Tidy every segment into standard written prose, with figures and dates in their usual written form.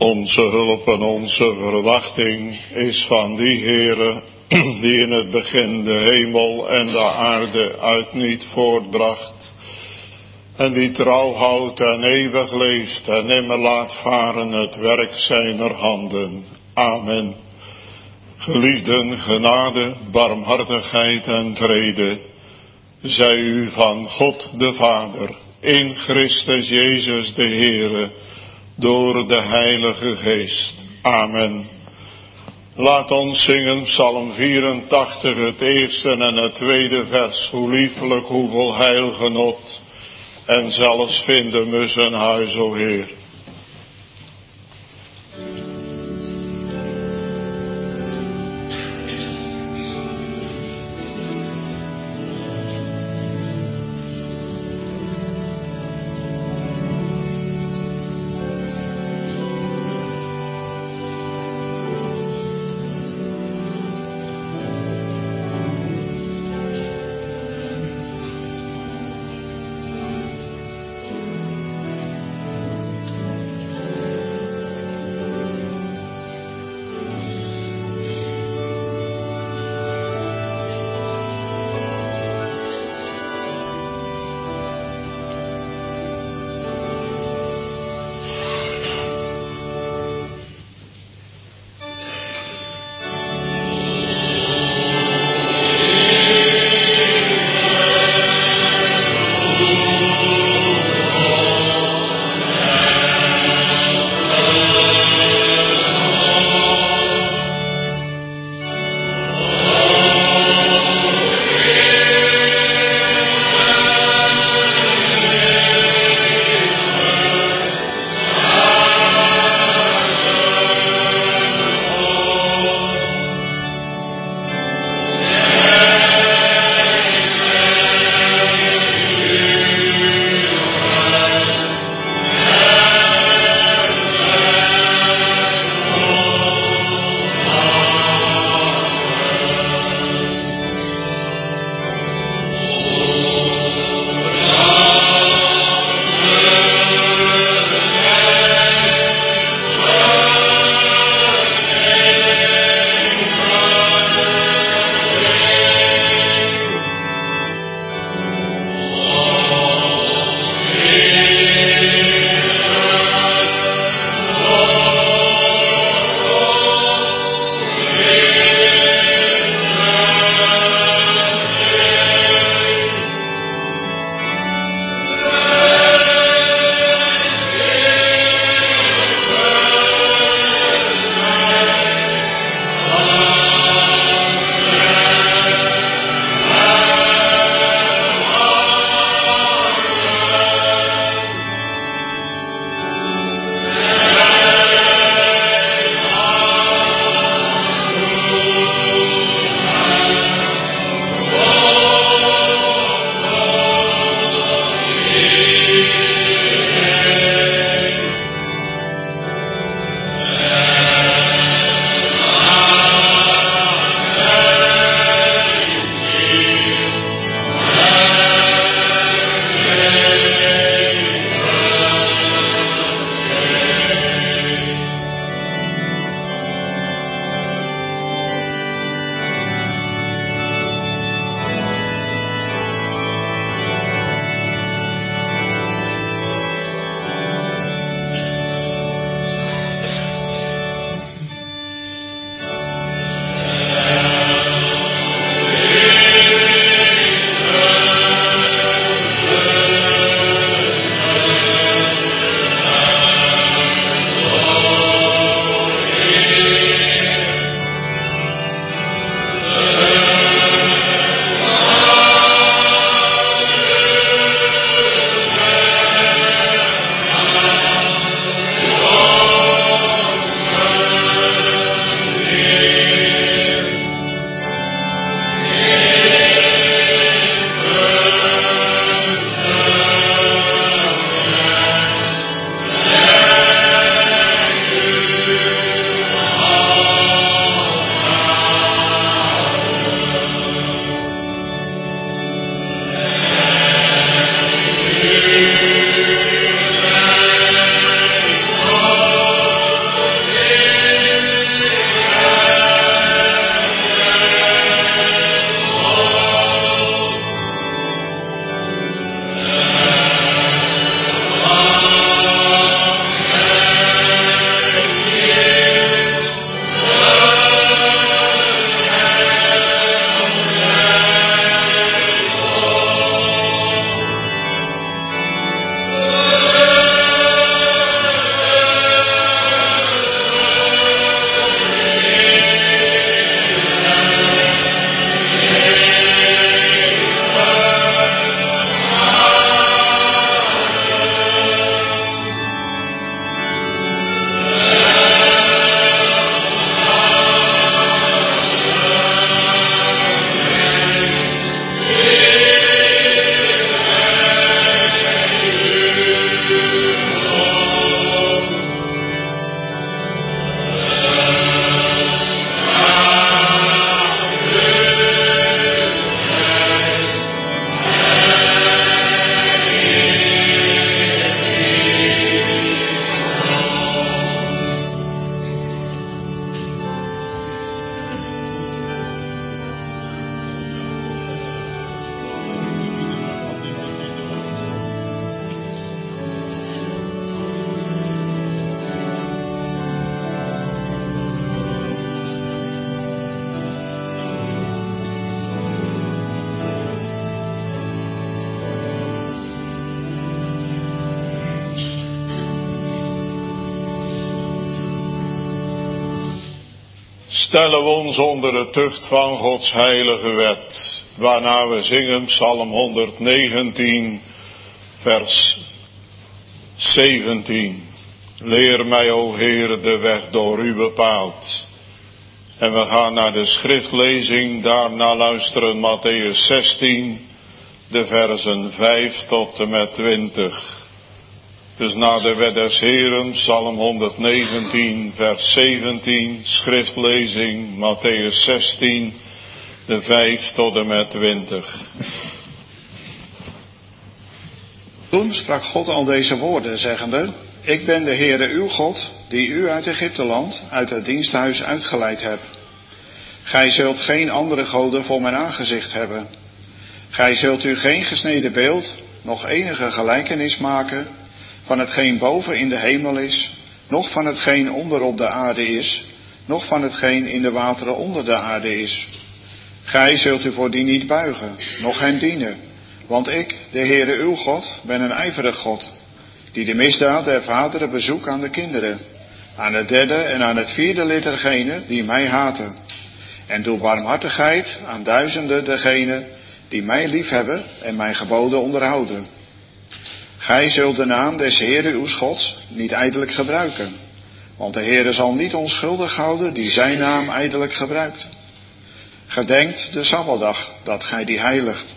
Onze hulp en onze verwachting is van die Heere, die in het begin de hemel en de aarde uit niet voortbracht, en die trouw houdt en eeuwig leeft en nimmer laat varen het werk zijner handen. Amen. Geliefden, genade, barmhartigheid en vrede zij u van God de Vader, in Christus Jezus de Heere, door de Heilige Geest. Amen. Laat ons zingen Psalm 84, het eerste en het tweede vers. Hoe liefelijk, hoeveel heilgenot, en zelfs vinden we zijn huis, o Heer. stellen we ons onder de tucht van Gods heilige wet, waarna we zingen Psalm 119, vers 17. Leer mij, o Heer, de weg door u bepaald. En we gaan naar de schriftlezing, daarna luisteren Mattheüs 16, de versen 5 tot en met 20. Dus na de wet des Heeren, Psalm 119, vers 17, schriftlezing, Mattheüs 16, de 5 tot en met 20. Toen sprak God al deze woorden, zeggende: Ik ben de Heere uw God, die u uit Egypteland, uit het diensthuis uitgeleid heb. Gij zult geen andere goden voor mijn aangezicht hebben. Gij zult u geen gesneden beeld, noch enige gelijkenis maken van hetgeen boven in de hemel is, noch van hetgeen onder op de aarde is, noch van hetgeen in de wateren onder de aarde is. Gij zult u voor die niet buigen, noch hen dienen, want ik, de Heere uw God, ben een ijverig God, die de misdaad der vaderen bezoekt aan de kinderen, aan het derde en aan het vierde lid dergenen die mij haten, en doe barmhartigheid aan duizenden dergenen die mij liefhebben en mijn geboden onderhouden. Gij zult de naam des Heere uw Gods niet ijdelijk gebruiken, want de Heere zal niet onschuldig houden die zijn naam ijdelijk gebruikt. Gedenkt de Sabbatdag, dat gij die heiligt.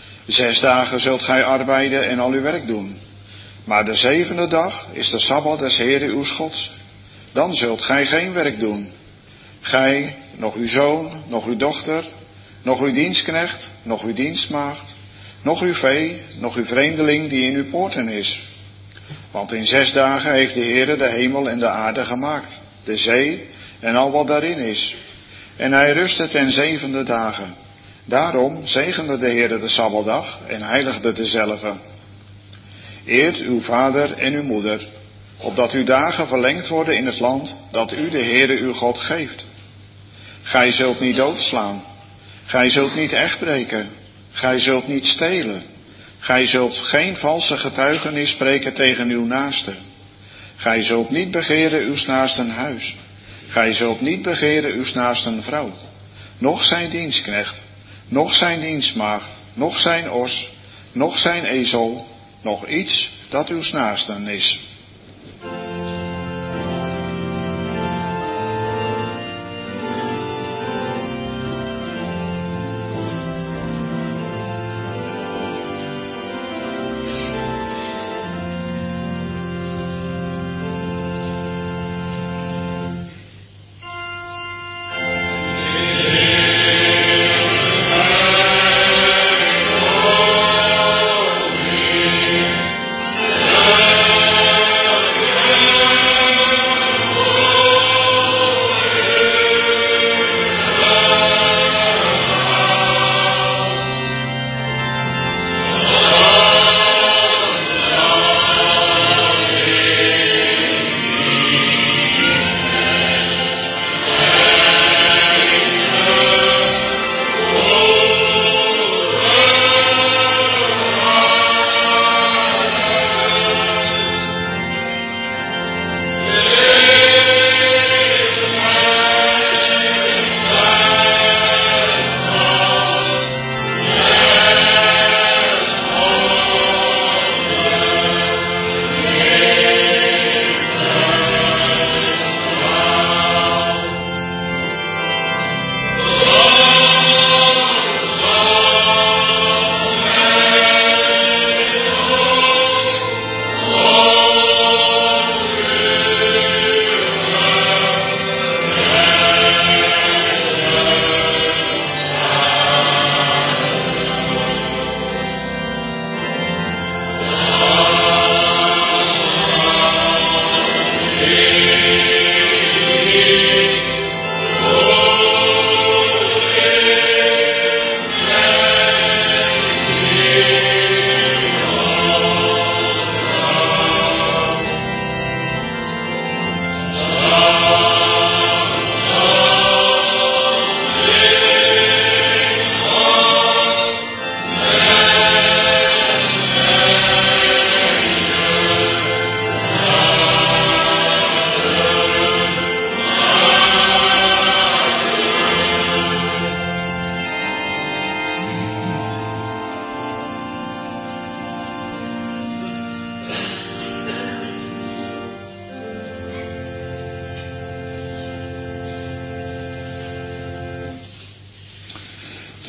6 dagen zult gij arbeiden en al uw werk doen. Maar de 7e dag is de Sabbat des Heere uw Gods. Dan zult gij geen werk doen. Gij, nog uw zoon, nog uw dochter, nog uw dienstknecht, nog uw dienstmaagd, nog uw vee, nog uw vreemdeling die in uw poorten is. Want in 6 dagen heeft de Heere de hemel en de aarde gemaakt, de zee en al wat daarin is. En hij rustte ten 7e dagen. Daarom zegende de Heere de Sabbatdag en heiligde dezelve. Eert uw vader en uw moeder, opdat uw dagen verlengd worden in het land dat u de Heere uw God geeft. Gij zult niet doodslaan. Gij zult niet echtbreken. Gij zult niet stelen. Gij zult geen valse getuigenis spreken tegen uw naaste. Gij zult niet begeren uw naasten huis. Gij zult niet begeren uw naasten vrouw. Noch zijn dienstknecht, noch zijn dienstmaagd, noch zijn os, noch zijn ezel, nog iets dat uw naasten is.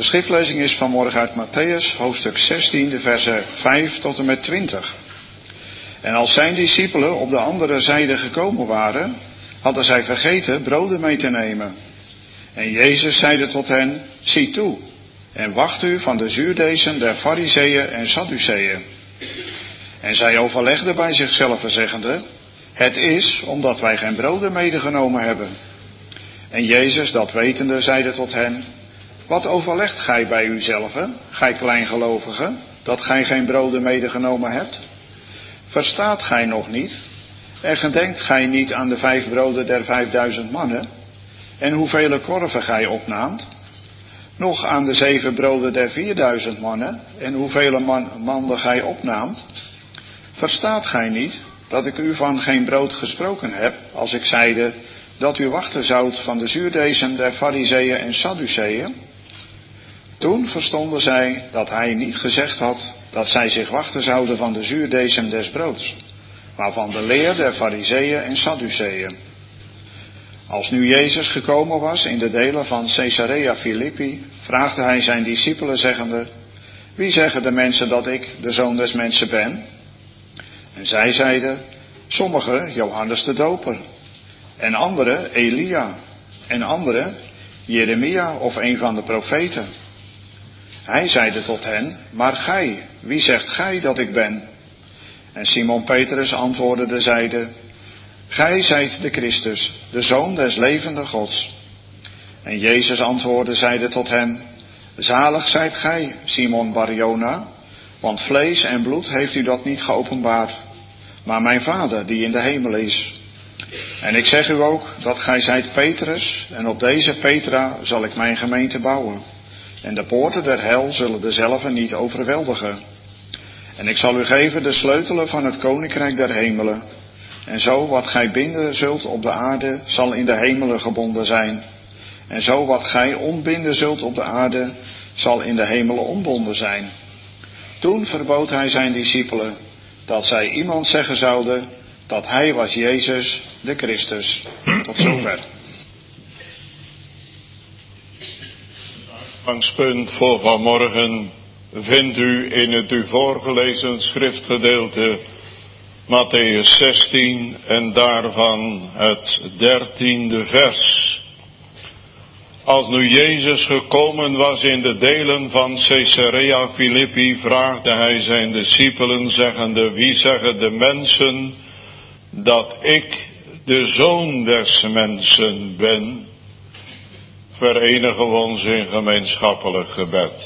De schriftlezing is vanmorgen uit Mattheüs, hoofdstuk 16, de versen 5 tot en met 20. En als zijn discipelen op de andere zijde gekomen waren, hadden zij vergeten broden mee te nemen. En Jezus zeide tot hen, zie toe, en wacht u van de zuurdezen der Farizeeën en Sadduceeën. En zij overlegden bij zichzelf zeggende, het is omdat wij geen broden medegenomen hebben. En Jezus, dat wetende, zeide tot hen, wat overlegt gij bij uzelven, gij kleingelovigen, dat gij geen broden medegenomen hebt? Verstaat gij nog niet? En gedenkt gij niet aan de 5 broden der 5000 mannen, en hoeveel korven gij opnaamt? Nog aan de 7 broden der 4000 mannen, en hoeveel manden gij opnaamt? Verstaat gij niet dat ik u van geen brood gesproken heb, als ik zeide dat u wachten zoudt van de zuurdezen der Farizeeën en Sadduceeën? Toen verstonden zij dat hij niet gezegd had dat zij zich wachten zouden van de zuurdezen des broods, maar van de leer der Farizeeën en Sadduceeën. Als nu Jezus gekomen was in de delen van Caesarea Philippi, vraagde hij zijn discipelen zeggende, wie zeggen de mensen dat ik, de Zoon des Mensen, ben? En zij zeiden, sommigen Johannes de Doper, en anderen Elia, en anderen Jeremia of een van de profeten. Hij zeide tot hen, maar gij, wie zegt gij dat ik ben? En Simon Petrus antwoordde zeide, gij zijt de Christus, de Zoon des levenden Gods. En Jezus antwoordde zeide tot hem, zalig zijt gij, Simon Bar-Jona, want vlees en bloed heeft u dat niet geopenbaard, maar mijn Vader die in de hemel is. En ik zeg u ook dat gij zijt Petrus, en op deze Petra zal ik mijn gemeente bouwen. En de poorten der hel zullen dezelve niet overweldigen. En ik zal u geven de sleutelen van het koninkrijk der hemelen. En zo wat gij binden zult op de aarde, zal in de hemelen gebonden zijn. En zo wat gij ontbinden zult op de aarde, zal in de hemelen ontbonden zijn. Toen verbood hij zijn discipelen dat zij iemand zeggen zouden dat hij was Jezus, de Christus. Tot zover. Het uitgangspunt voor vanmorgen vindt u in het u voorgelezen schriftgedeelte Mattheüs 16 en daarvan het 13e vers. Als nu Jezus gekomen was in de delen van Caesarea Philippi, vraagde hij zijn discipelen zeggende, wie zeggen de mensen dat ik de Zoon des Mensen ben? Verenigen we ons in gemeenschappelijk gebed.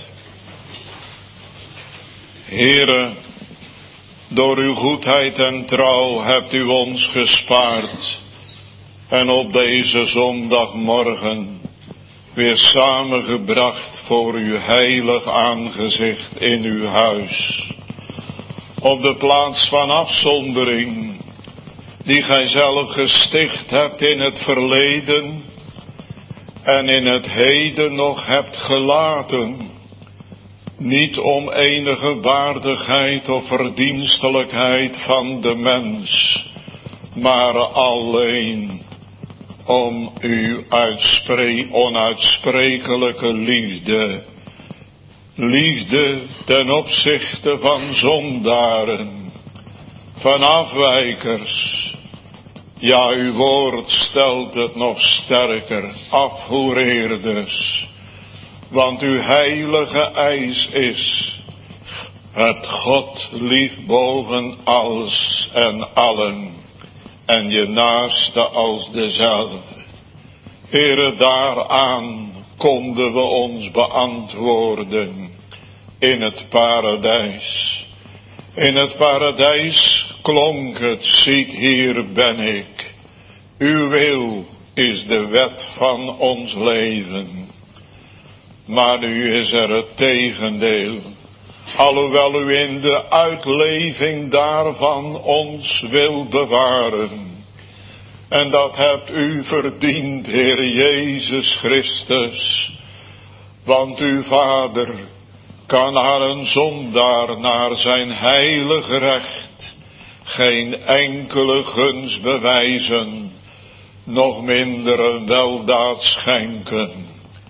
Heere, door uw goedheid en trouw hebt u ons gespaard en op deze zondagmorgen weer samengebracht voor uw heilig aangezicht in uw huis. Op de plaats van afzondering die gij zelf gesticht hebt in het verleden en in het heden nog hebt gelaten, niet om enige waardigheid of verdienstelijkheid van de mens, maar alleen om uw onuitsprekelijke liefde. Liefde ten opzichte van zondaren, van afwijkers. Ja, uw woord stelt het nog sterker, afgoereerders. Want uw heilige eis is, het God lief boven alles en allen, en je naaste als dezelfde. Heere, daaraan konden we ons beantwoorden in het paradijs. In het paradijs klonk het, ziet hier ben ik. Uw wil is de wet van ons leven. Maar nu is er het tegendeel. Alhoewel u in de uitleving daarvan ons wil bewaren. En dat hebt u verdiend, Heer Jezus Christus. Want uw Vader kan aan een zondaar naar zijn heilig recht geen enkele gunst bewijzen, nog minder een weldaad schenken.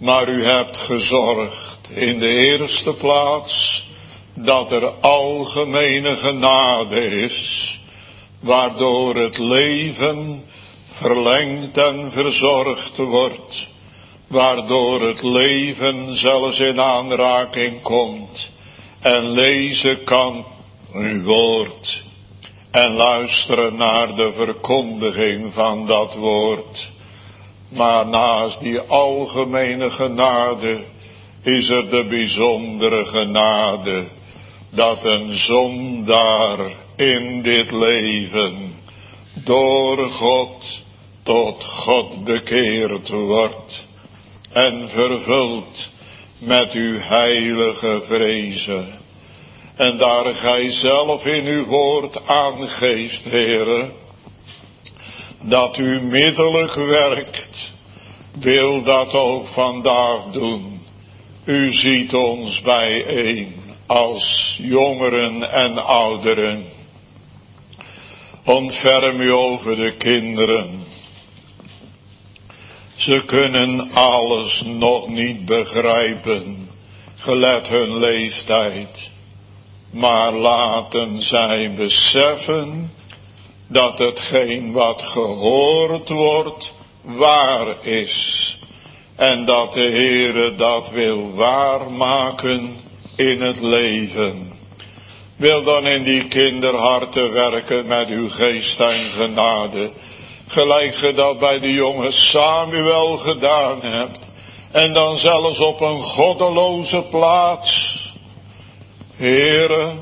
Maar u hebt gezorgd in de eerste plaats dat er algemene genade is, waardoor het leven verlengd en verzorgd wordt, waardoor het leven zelfs in aanraking komt en lezen kan uw woord en luisteren naar de verkondiging van dat woord. Maar naast die algemene genade is er de bijzondere genade dat een zondaar in dit leven door God tot God bekeerd wordt en vervuld met uw heilige vrezen. En daar gij zelf in uw woord aangeeft, Heere, dat u middelijk werkt, wil dat ook vandaag doen. U ziet ons bijeen als jongeren en ouderen. Ontferm u over de kinderen. Ze kunnen alles nog niet begrijpen, gelet hun leeftijd. Maar laten zij beseffen dat hetgeen wat gehoord wordt waar is. En dat de Heere dat wil waarmaken in het leven. Wil dan in die kinderharten werken met uw geest en genade. Gelijk ge dat bij de jonge Samuel gedaan hebt. En dan zelfs op een goddeloze plaats. Heere,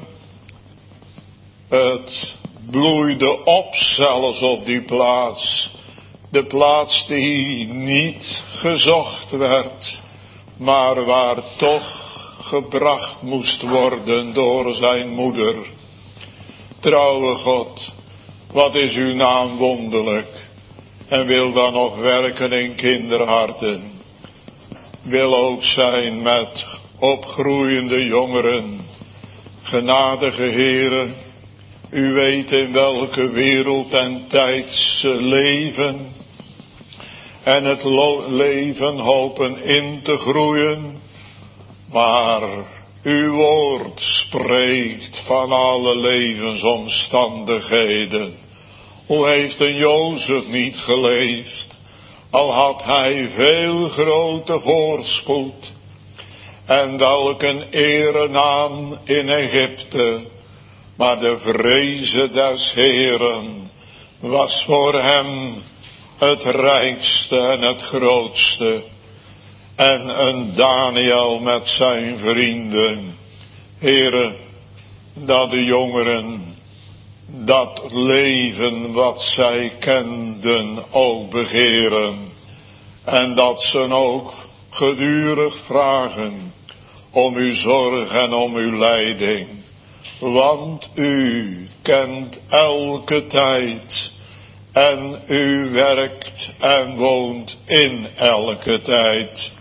het bloeide op zelfs op die plaats. De plaats die niet gezocht werd, maar waar toch gebracht moest worden door zijn moeder. Trouwe God, wat is uw naam wonderlijk en wil dan nog werken in kinderharten. Wil ook zijn met opgroeiende jongeren. Genadige Heere, u weet in welke wereld en tijd ze leven en het leven hopen in te groeien. Maar uw woord spreekt van alle levensomstandigheden. Hoe heeft een Jozef niet geleefd, al had hij veel grote voorspoed. En welk een erenaam in Egypte. Maar de vreze des Heeren was voor hem het rijkste en het grootste. En een Daniel met zijn vrienden. Heere, dat de jongeren dat leven wat zij kenden ook begeren. En dat ze ook gedurig vragen om uw zorg en om uw leiding. Want u kent elke tijd en u werkt en woont in elke tijd.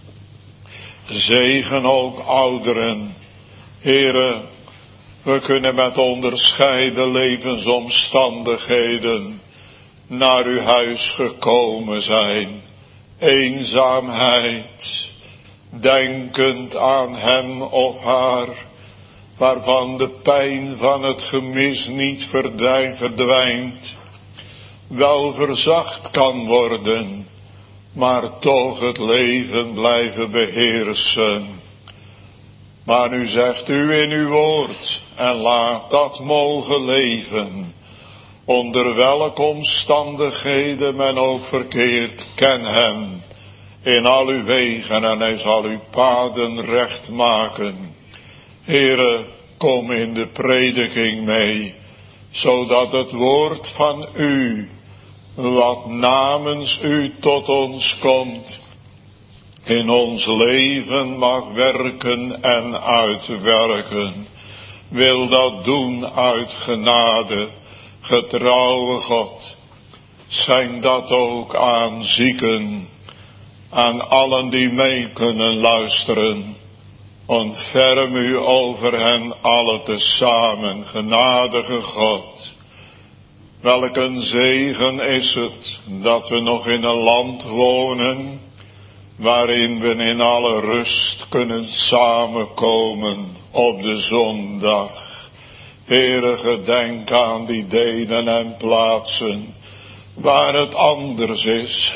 Zegen ook ouderen. Heere, we kunnen met onderscheiden levensomstandigheden naar uw huis gekomen zijn. Eenzaamheid, denkend aan hem of haar, waarvan de pijn van het gemis niet verdwijnt, wel verzacht kan worden, maar toch het leven blijven beheersen. Maar nu zegt u in uw woord, en laat dat mogen leven, onder welke omstandigheden men ook verkeert, ken hem in al uw wegen en hij zal uw paden recht maken. Heere, kom in de prediking mee, zodat het woord van u, wat namens u tot ons komt, in ons leven mag werken en uitwerken. Wil dat doen uit genade, getrouwe God. Schenk dat ook aan zieken, aan allen die mee kunnen luisteren. Ontferm u over hen alle tezamen, genadige God. Welk een zegen is het dat we nog in een land wonen waarin we in alle rust kunnen samenkomen op de zondag. Heere, gedenk aan die delen en plaatsen waar het anders is.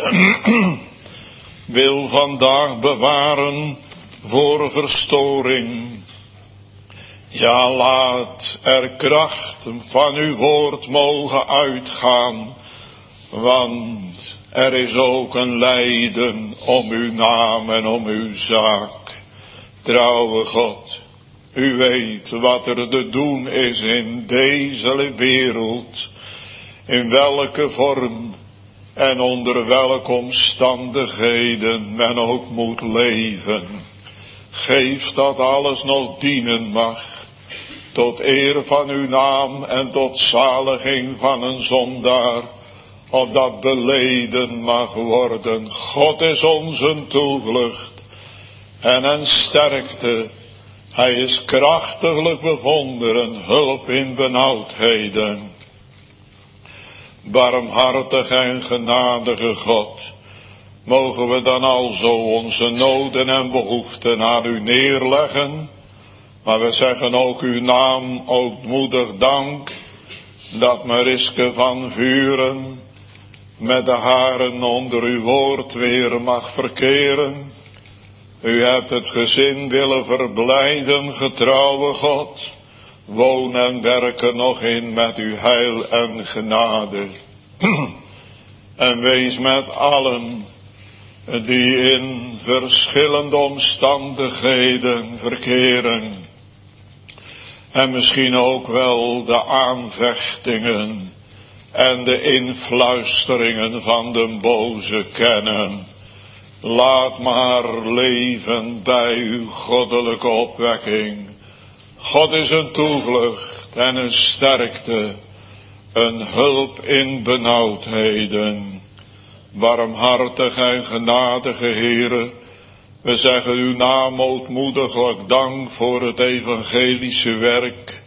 Wil vandaag bewaren voor verstoring. Ja, laat er krachten van uw woord mogen uitgaan, want er is ook een lijden om uw naam en om uw zaak. Trouwe God, u weet wat er te doen is in deze wereld, in welke vorm en onder welke omstandigheden men ook moet leven. Geef dat alles nog dienen mag, tot eer van uw naam en tot zaliging van een zondaar, opdat beleden mag worden. God is onze toevlucht en een sterkte. Hij is krachtiglijk bewonderen, hulp in benauwdheden. Barmhartige en genadige God, mogen we dan alzo onze noden en behoeften aan u neerleggen. Maar we zeggen ook uw naam ootmoedig dank, dat Mariske van Vuren met de haren onder uw woord weer mag verkeren. U hebt het gezin willen verblijden, getrouwe God. Woon en werk er nog in met uw heil en genade. En wees met allen die in verschillende omstandigheden verkeren. En misschien ook wel de aanvechtingen en de influisteringen van de boze kennen. Laat maar leven bij uw goddelijke opwekking. God is een toevlucht en een sterkte, een hulp in benauwdheden. Barmhartig en genadige Heere, we zeggen uw naam ootmoediglijk dank voor het evangelische werk,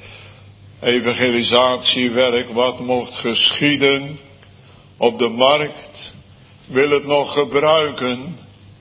evangelisatiewerk wat mocht geschieden op de markt. Wil het nog gebruiken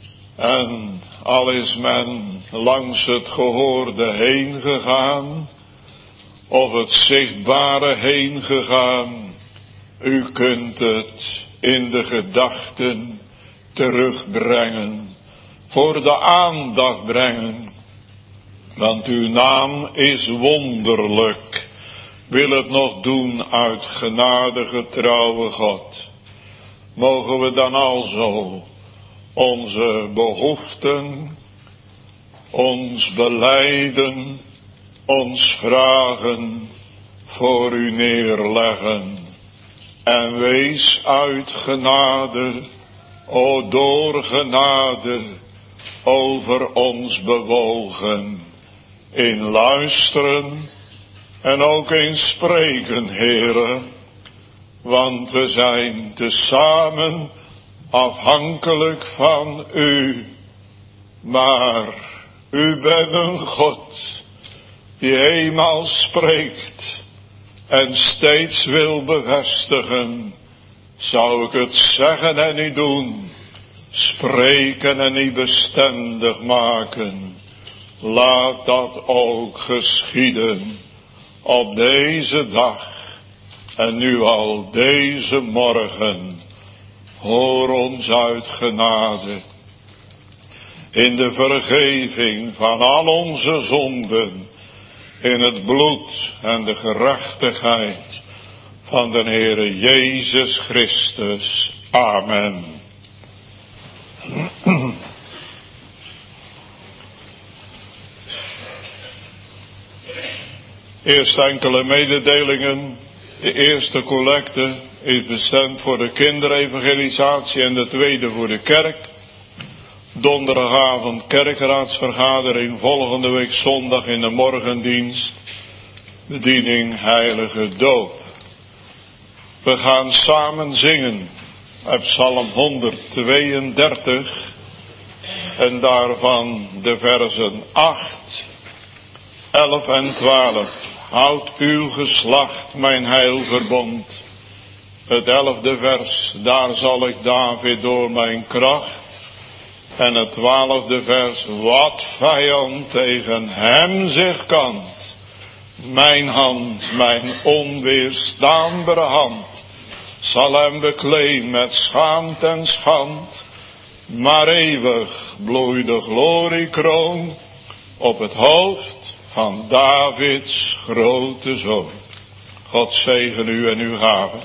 en al is men langs het gehoorde heen gegaan of het zichtbare heen gegaan, u kunt het in de gedachten terugbrengen, voor de aandacht brengen, want uw naam is wonderlijk. Wil het nog doen uit genadige trouwe God. Mogen we dan alzo onze behoeften, ons belijden, ons vragen voor u neerleggen. En wees uit genade, o door genade, over ons bewogen. In luisteren en ook in spreken, Heere. Want we zijn tezamen afhankelijk van u. Maar u bent een God die eenmaal spreekt en steeds wil bevestigen. Zou ik het zeggen en niet doen, spreken en niet bestendig maken. Laat dat ook geschieden op deze dag en nu al deze morgen. Hoor ons uit genade in de vergeving van al onze zonden, in het bloed en de gerechtigheid van de Heere Jezus Christus. Amen. Eerst enkele mededelingen. De eerste collecte is bestemd voor de kinderevangelisatie en de tweede voor de kerk. Donderdagavond kerkraadsvergadering, volgende week zondag in de morgendienst, bediening heilige doop. We gaan samen zingen uit Psalm 132 en daarvan de versen 8, 11 en 12. Houd uw geslacht mijn heilverbond. Het 11e vers, daar zal ik David door mijn kracht En het 12e vers, wat vijand tegen hem zich kant. Mijn hand, mijn onweerstaanbare hand, zal hem bekleen met schaamte en schand. Maar eeuwig bloeit de gloriekroon op het hoofd van Davids grote zoon. God zegen u en uw gaven.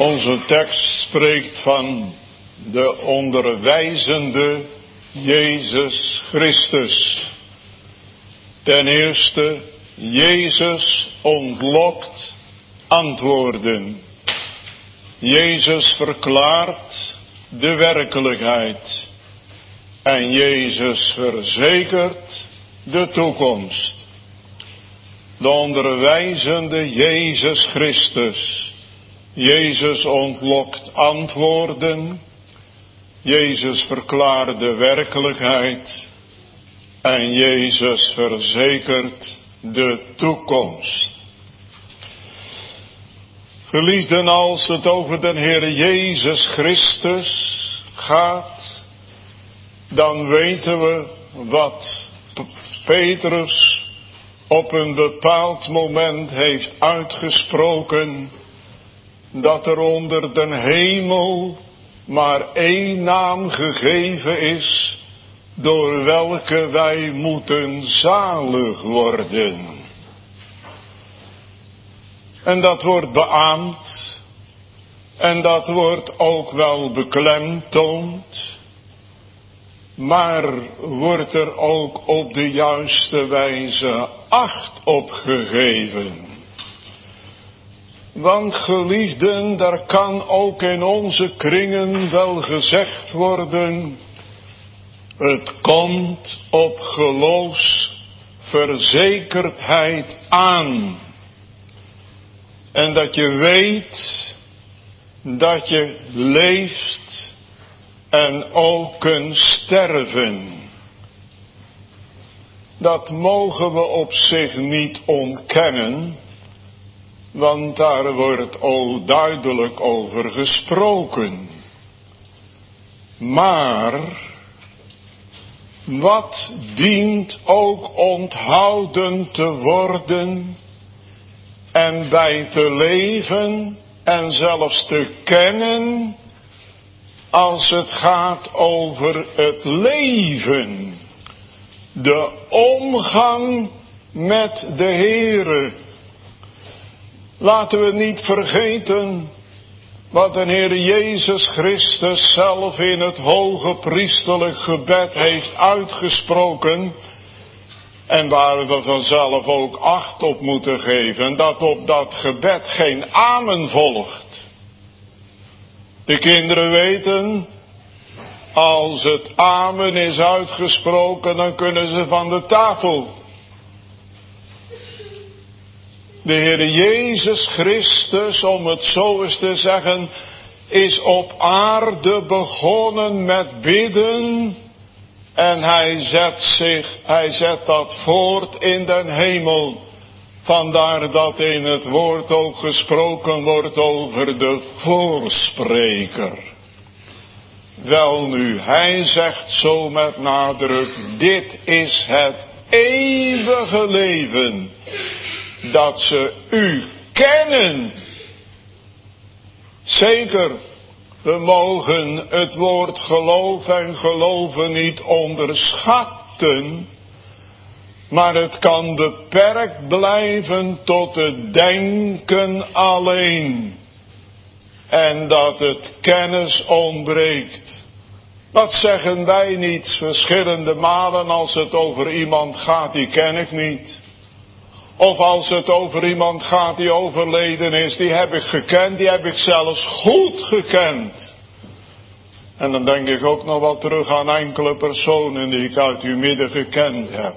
Onze tekst spreekt van de onderwijzende Jezus Christus. Ten eerste, Jezus ontlokt antwoorden. Jezus verklaart de werkelijkheid. En Jezus verzekert de toekomst. De onderwijzende Jezus Christus. Jezus ontlokt antwoorden. Jezus verklaart de werkelijkheid. En Jezus verzekert de toekomst. Geliefden, als het over de Heer Jezus Christus gaat, dan weten we wat Petrus op een bepaald moment heeft uitgesproken, dat er onder de hemel maar één naam gegeven is, door welke wij moeten zalig worden. En dat wordt beaamd, en dat wordt ook wel beklemtoond, maar wordt er ook op de juiste wijze acht op gegeven. Want geliefden, daar kan ook in onze kringen wel gezegd worden, het komt op geloofsverzekerdheid aan. En dat je weet dat je leeft en ook kunt sterven. Dat mogen we op zich niet ontkennen, want daar wordt ook duidelijk over gesproken. Maar wat dient ook onthouden te worden en bij te leven en zelfs te kennen, als het gaat over het leven, de omgang met de Heere. Laten we niet vergeten wat de Heer Jezus Christus zelf in het hoge priesterlijk gebed heeft uitgesproken, en waar we vanzelf ook acht op moeten geven, dat op dat gebed geen amen volgt. De kinderen weten, als het amen is uitgesproken, dan kunnen ze van de tafel. De Heer Jezus Christus, om het zo eens te zeggen, is op aarde begonnen met bidden. En hij zet dat voort in den hemel. Vandaar dat in het woord ook gesproken wordt over de voorspreker. Welnu, hij zegt zo met nadruk, dit is het eeuwige leven, dat ze u kennen. Zeker, we mogen het woord geloof en geloven niet onderschatten, maar het kan beperkt blijven tot het denken alleen. En dat het kennis ontbreekt. Dat zeggen wij niet verschillende malen als het over iemand gaat, die ken ik niet. Of als het over iemand gaat die overleden is, die heb ik gekend, die heb ik zelfs goed gekend. En dan denk ik ook nog wel terug aan enkele personen die ik uit uw midden gekend heb.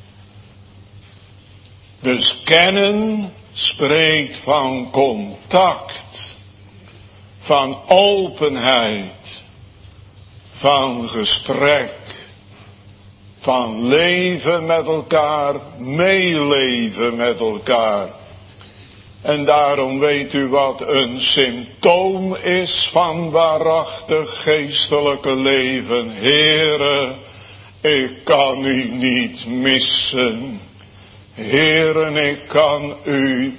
Dus kennen spreekt van contact, van openheid, van gesprek, van leven met elkaar, meeleven met elkaar. En daarom weet u wat een symptoom is van waarachtig geestelijke leven. Heere, ik kan u niet missen. Heere, ik kan u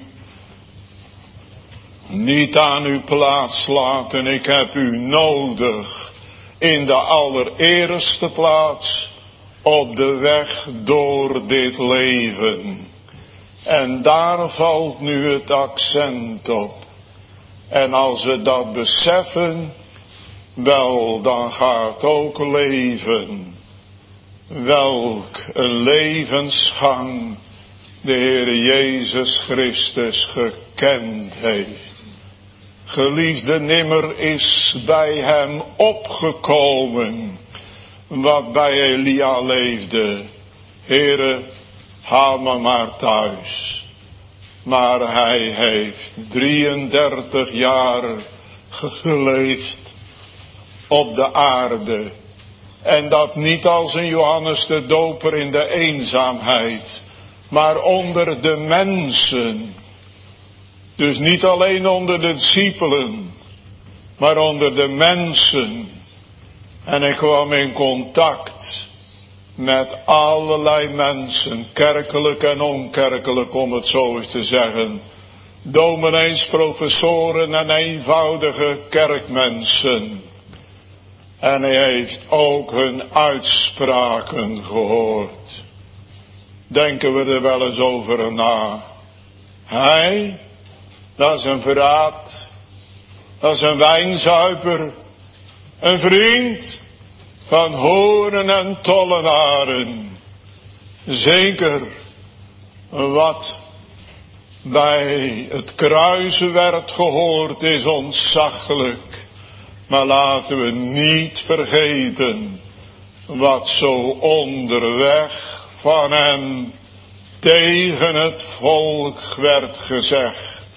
niet aan uw plaats laten. Ik heb u nodig in de allereerste plaats op de weg door dit leven. En daar valt nu het accent op. En als we dat beseffen, wel, dan gaat ook leven. Welk een levensgang de Heer Jezus Christus gekend heeft. Geliefde, nimmer is bij hem opgekomen wat bij Elia leefde. Heere, haal me maar thuis. Maar hij heeft 33 jaar geleefd op de aarde. En dat niet als een Johannes de Doper in de eenzaamheid, maar onder de mensen. Dus niet alleen onder de discipelen, maar onder de mensen. En ik kwam in contact met allerlei mensen, kerkelijk en onkerkelijk, om het zo eens te zeggen. Dominees, professoren en eenvoudige kerkmensen. En hij heeft ook hun uitspraken gehoord. Denken we er wel eens over na. Hij, dat is een verraad. Dat is een wijnzuiper. Een vriend van hoeren en tollenaren. Zeker wat bij het kruisen werd gehoord is ontzaglijk. Maar laten we niet vergeten wat zo onderweg van hem tegen het volk werd gezegd.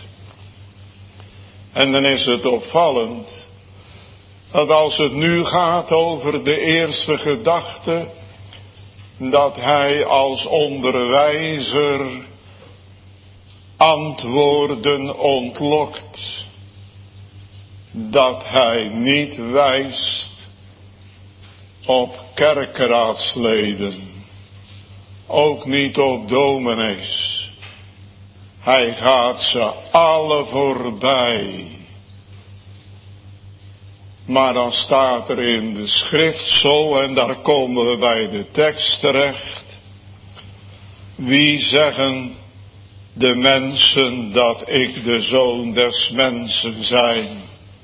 En dan is het opvallend dat als het nu gaat over de eerste gedachte, dat hij als onderwijzer antwoorden ontlokt. Dat hij niet wijst op kerkraadsleden, ook niet op dominees. Hij gaat ze alle voorbij. Maar dan staat er in de schrift zo, en daar komen we bij de tekst terecht. Wie zeggen de mensen dat ik de Zoon des Mensen zijn?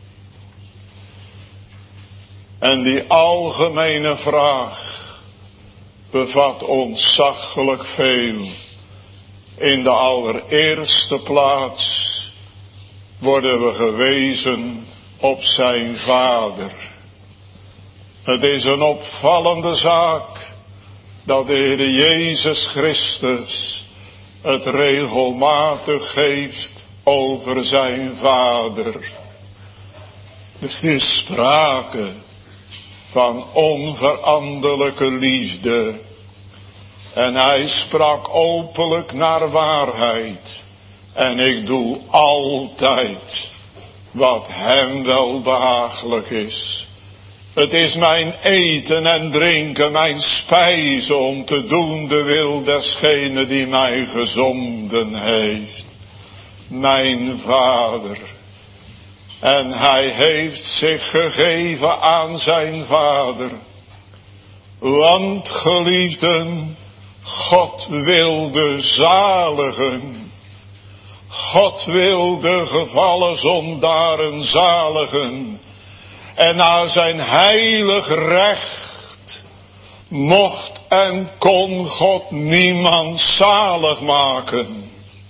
En die algemene vraag bevat ontzaglijk veel. In de allereerste plaats worden we gewezen op zijn Vader. Het is een opvallende zaak dat de Heer Jezus Christus het regelmatig geeft over zijn Vader. Er is sprake van onveranderlijke liefde. En hij sprak openlijk naar waarheid. En ik doe altijd wat hem wel behagelijk is. Het is mijn eten en drinken, mijn spijze, om te doen de wil desgene die mij gezonden heeft. Mijn Vader. En hij heeft zich gegeven aan zijn Vader. Want, geliefden, God wil de zaligen. God wil de gevallen zondaren zaligen. En naar zijn heilig recht mocht en kon God niemand zalig maken.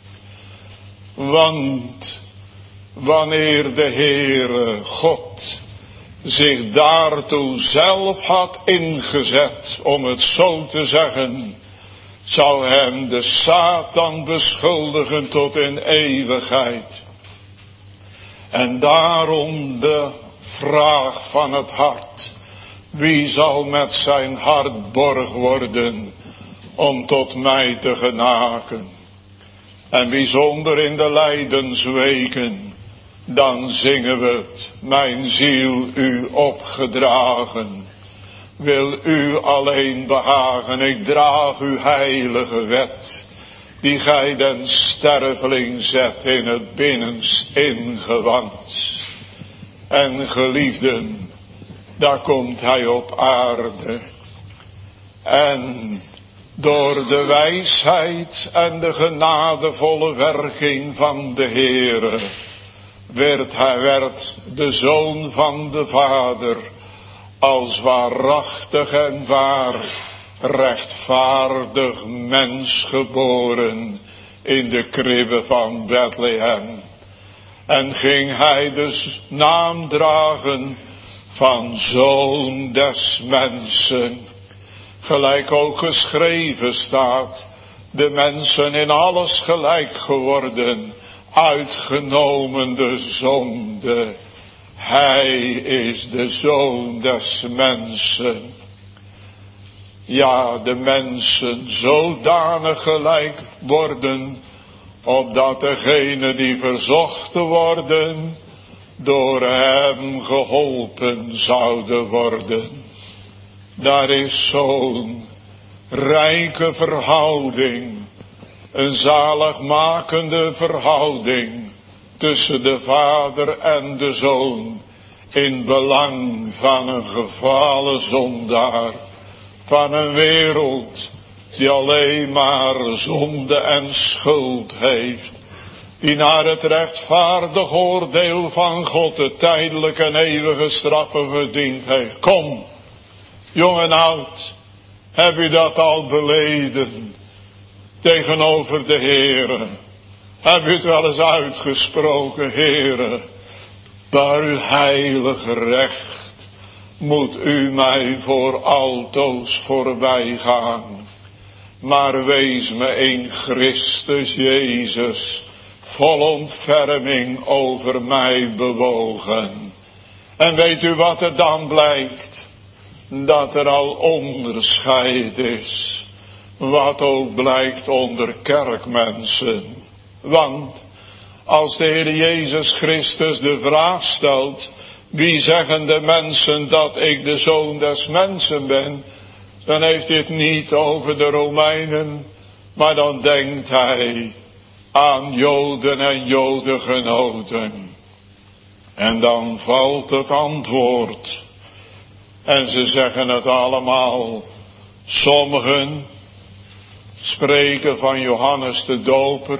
Want wanneer de Heere God zich daartoe zelf had ingezet, om het zo te zeggen, zou hem de Satan beschuldigen tot in eeuwigheid. En daarom de vraag van het hart: wie zal met zijn hart borg worden om tot mij te genaken? En bijzonder in de lijdensweken, dan zingen we het: mijn ziel u opgedragen. Wil u alleen behagen, ik draag uw heilige wet, die gij den sterveling zet in het binnenst ingewand. En geliefden, daar komt hij op aarde. En door de wijsheid en de genadevolle werking van de Heere werd de Zoon van de Vader als waarachtig en waar rechtvaardig mens geboren in de kribbe van Bethlehem. En ging hij dus naam dragen van Zoon des mensen. Gelijk ook geschreven staat, de mensen in alles gelijk geworden, uitgenomen de zonde. Hij is de Zoon des mensen. Ja, de mensen zodanig gelijk worden, opdat degenen die verzochten worden, door hem geholpen zouden worden. Daar is zo'n rijke verhouding, een zaligmakende verhouding tussen de Vader en de Zoon, in belang van een gevallen zondaar, van een wereld die alleen maar zonde en schuld heeft, die naar het rechtvaardig oordeel van God de tijdelijke en eeuwige straffen verdiend heeft. Kom, jong en oud, heb u dat al beleden tegenover de Heere? Heb u het wel eens uitgesproken, Heere? Door uw heilig recht moet u mij voor altoos voorbij gaan. Maar wees me in Christus Jezus vol ontferming over mij bewogen. En weet u wat er dan blijkt? Dat er al onderscheid is. Wat ook blijkt onder kerkmensen. Want als de Heer Jezus Christus de vraag stelt, wie zeggen de mensen dat ik de Zoon des mensen ben? Dan heeft hij het niet over de Romeinen, maar dan denkt hij aan Joden en Jodengenoten. En dan valt het antwoord. En ze zeggen het allemaal. Sommigen spreken van Johannes de Doper.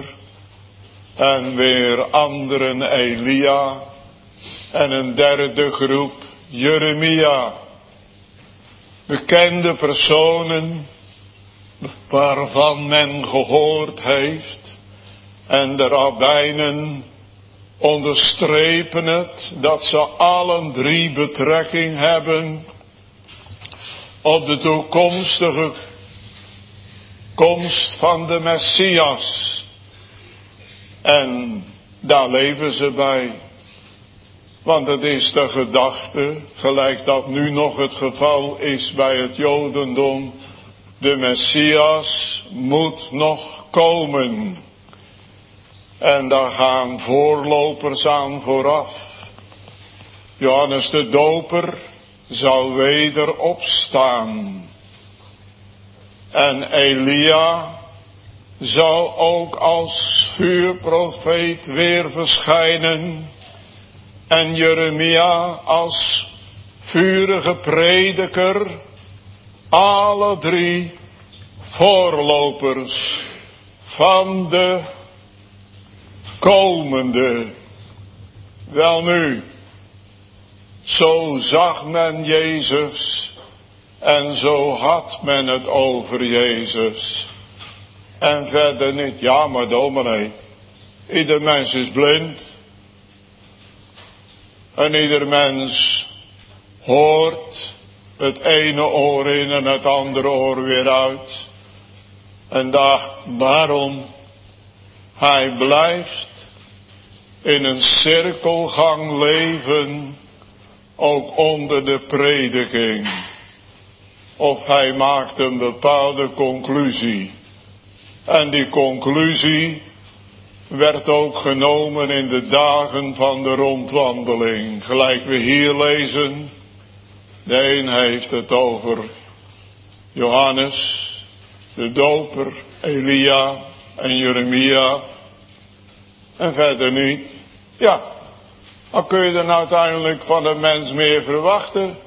En weer anderen Elia. En een derde groep Jeremia. Bekende personen waarvan men gehoord heeft. En de rabbijnen onderstrepen het dat ze allen drie betrekking hebben op de toekomstige komst van de Messias. En daar leven ze bij. Want het is de gedachte, gelijk dat nu nog het geval is bij het Jodendom, de Messias moet nog komen. En daar gaan voorlopers aan vooraf. Johannes de Doper zal weder opstaan. En Elia zal ook als vuurprofeet weer verschijnen. En Jeremia als vurige prediker. Alle drie voorlopers van de komende. Welnu, zo zag men Jezus en zo had men het over Jezus. En verder niet, ja maar dominee, ieder mens is blind. En ieder mens hoort het ene oor in en het andere oor weer uit. En daarom, hij blijft in een cirkelgang leven, ook onder de prediking. Of hij maakt een bepaalde conclusie. En die conclusie werd ook genomen in de dagen van de rondwandeling. Gelijk we hier lezen. De een heeft het over Johannes, de Doper, Elia en Jeremia. En verder niet. Ja, wat kun je dan uiteindelijk van een mens meer verwachten?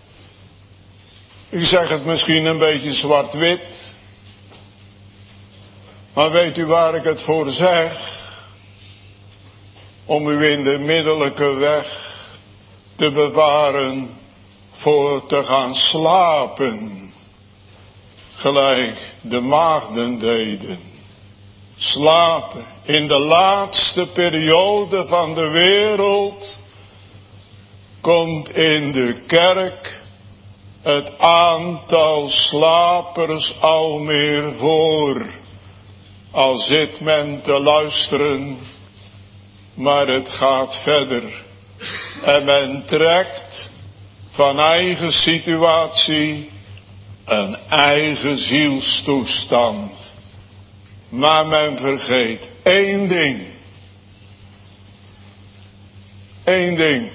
Ik zeg het misschien een beetje zwart-wit. Maar weet u waar ik het voor zeg? om u in de middellijke weg te bewaren voor te gaan slapen, gelijk de maagden deden. Slapen in de laatste periode van de wereld komt in de kerk het aantal slapers al meer voor. Al zit men te luisteren, maar het gaat verder. En men trekt van eigen situatie een eigen zielstoestand. Maar men vergeet één ding. Eén ding.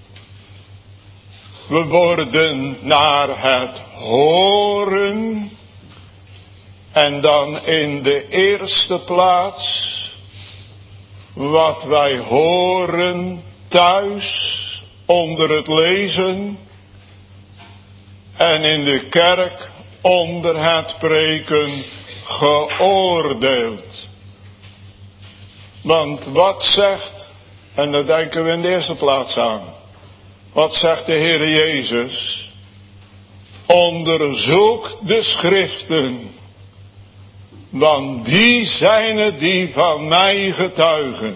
We worden naar het horen. En dan in de eerste plaats wat wij horen thuis onder het lezen. En in de kerk onder het preken geoordeeld. Want wat zegt, en daar denken we in de eerste plaats aan. Wat zegt de Heer Jezus? Onderzoek de schriften. Want die zijn het die van mij getuigen.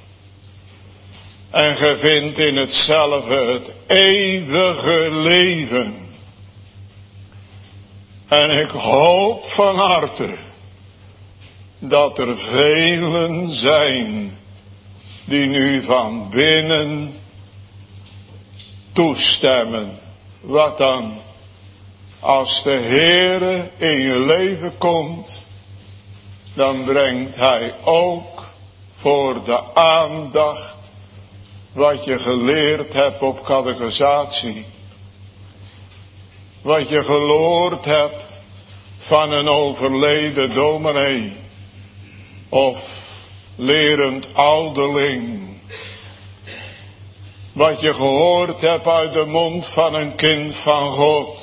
En ge vindt in hetzelfde het eeuwige leven. En ik hoop van harte dat er velen zijn die nu van binnen toestemmen. Wat dan? Als de Heere in je leven komt, dan brengt Hij ook voor de aandacht wat je geleerd hebt op catechisatie. Wat je gehoord hebt van een overleden dominee of lerend ouderling. Wat je gehoord hebt uit de mond van een kind van God.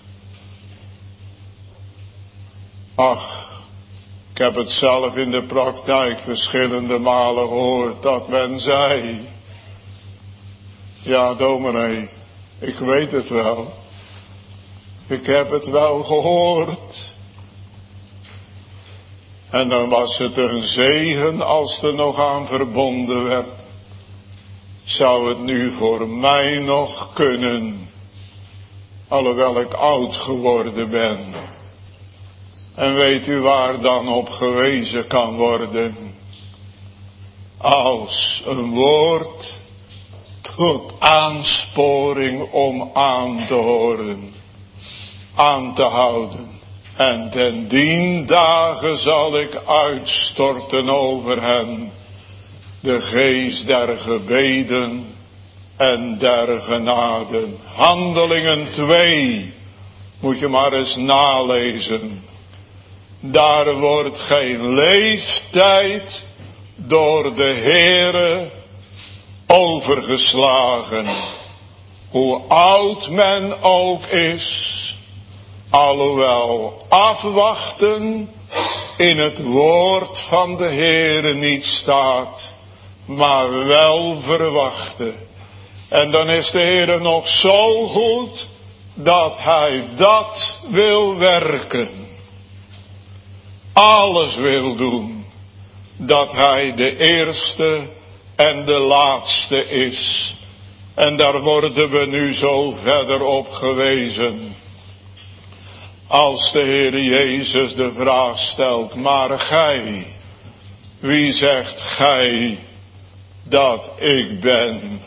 Ach, ik heb het zelf in de praktijk verschillende malen gehoord dat men zei: ja, dominee, ik weet het wel. Ik heb het wel gehoord. En dan was het een zegen als er nog aan verbonden werd. Zou het nu voor mij nog kunnen, alhoewel ik oud geworden ben. En weet u waar dan op gewezen kan worden? Als een woord tot aansporing om aan te horen, aan te houden. En ten dien dagen zal ik uitstorten over hen de geest der gebeden en der genaden. Handelingen 2, moet je maar eens nalezen. Daar wordt geen leeftijd door de Heere overgeslagen. Hoe oud men ook is, alhoewel afwachten in het woord van de Heere niet staat, maar wel verwachten. En dan is de Heere nog zo goed dat Hij dat wil werken. Alles wil doen. Dat Hij de eerste en de laatste is. En daar worden we nu zo verder op gewezen. Als de Heer Jezus de vraag stelt: maar gij, wie zegt gij dat ik ben?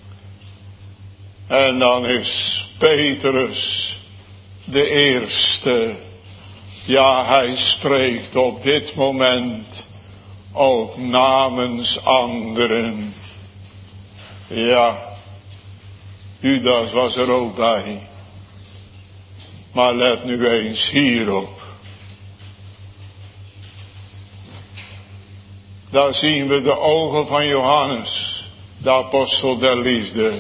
En dan is Petrus de eerste. Ja, hij spreekt op dit moment ook namens anderen. Ja, Judas was er ook bij. Maar let nu eens hierop. Daar zien we de ogen van Johannes, de apostel der liefde.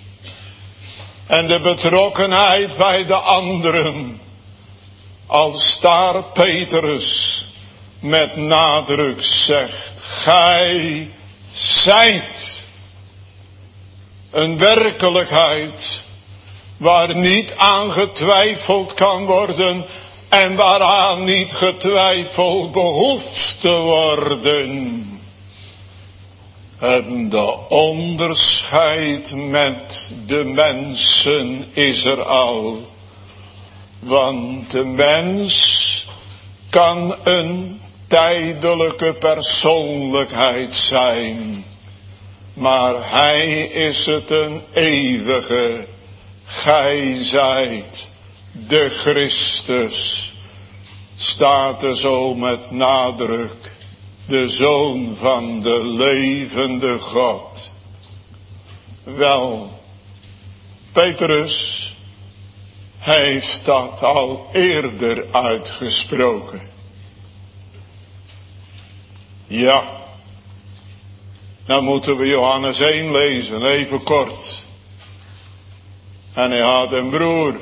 En de betrokkenheid bij de anderen. Als daar Petrus met nadruk zegt: gij zijt Een werkelijkheid waar niet aan getwijfeld kan worden en waaraan niet getwijfeld behoeft te worden. En de onderscheid met de mensen is er al. Want de mens kan een tijdelijke persoonlijkheid zijn. Maar hij is het een eeuwige. Gij zijt de Christus. Staat er zo met nadruk. De Zoon van de levende God. Wel, Petrus heeft dat al eerder uitgesproken. Ja, dan moeten we Johannes 1 lezen, even kort. En hij had een broer,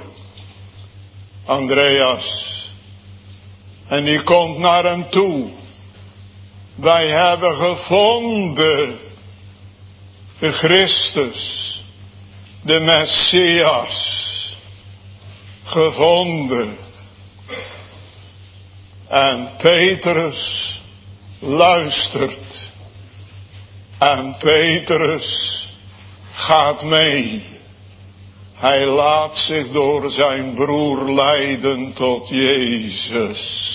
Andreas. En die komt naar hem toe. Wij hebben gevonden de Christus, de Messias, gevonden. En Petrus luistert. En Petrus gaat mee. Hij laat zich door zijn broer leiden tot Jezus.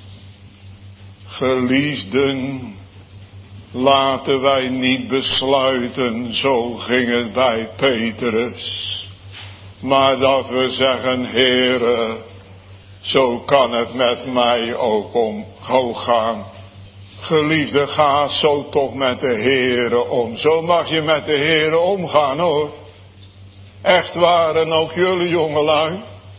Geliefden, laten wij niet besluiten, zo ging het bij Petrus. Maar dat we zeggen, Heere, zo kan het met mij ook omgaan. Geliefde, ga zo toch met de Heere om. Zo mag je met de Heere omgaan, hoor. Echt waar, en ook jullie jongelui.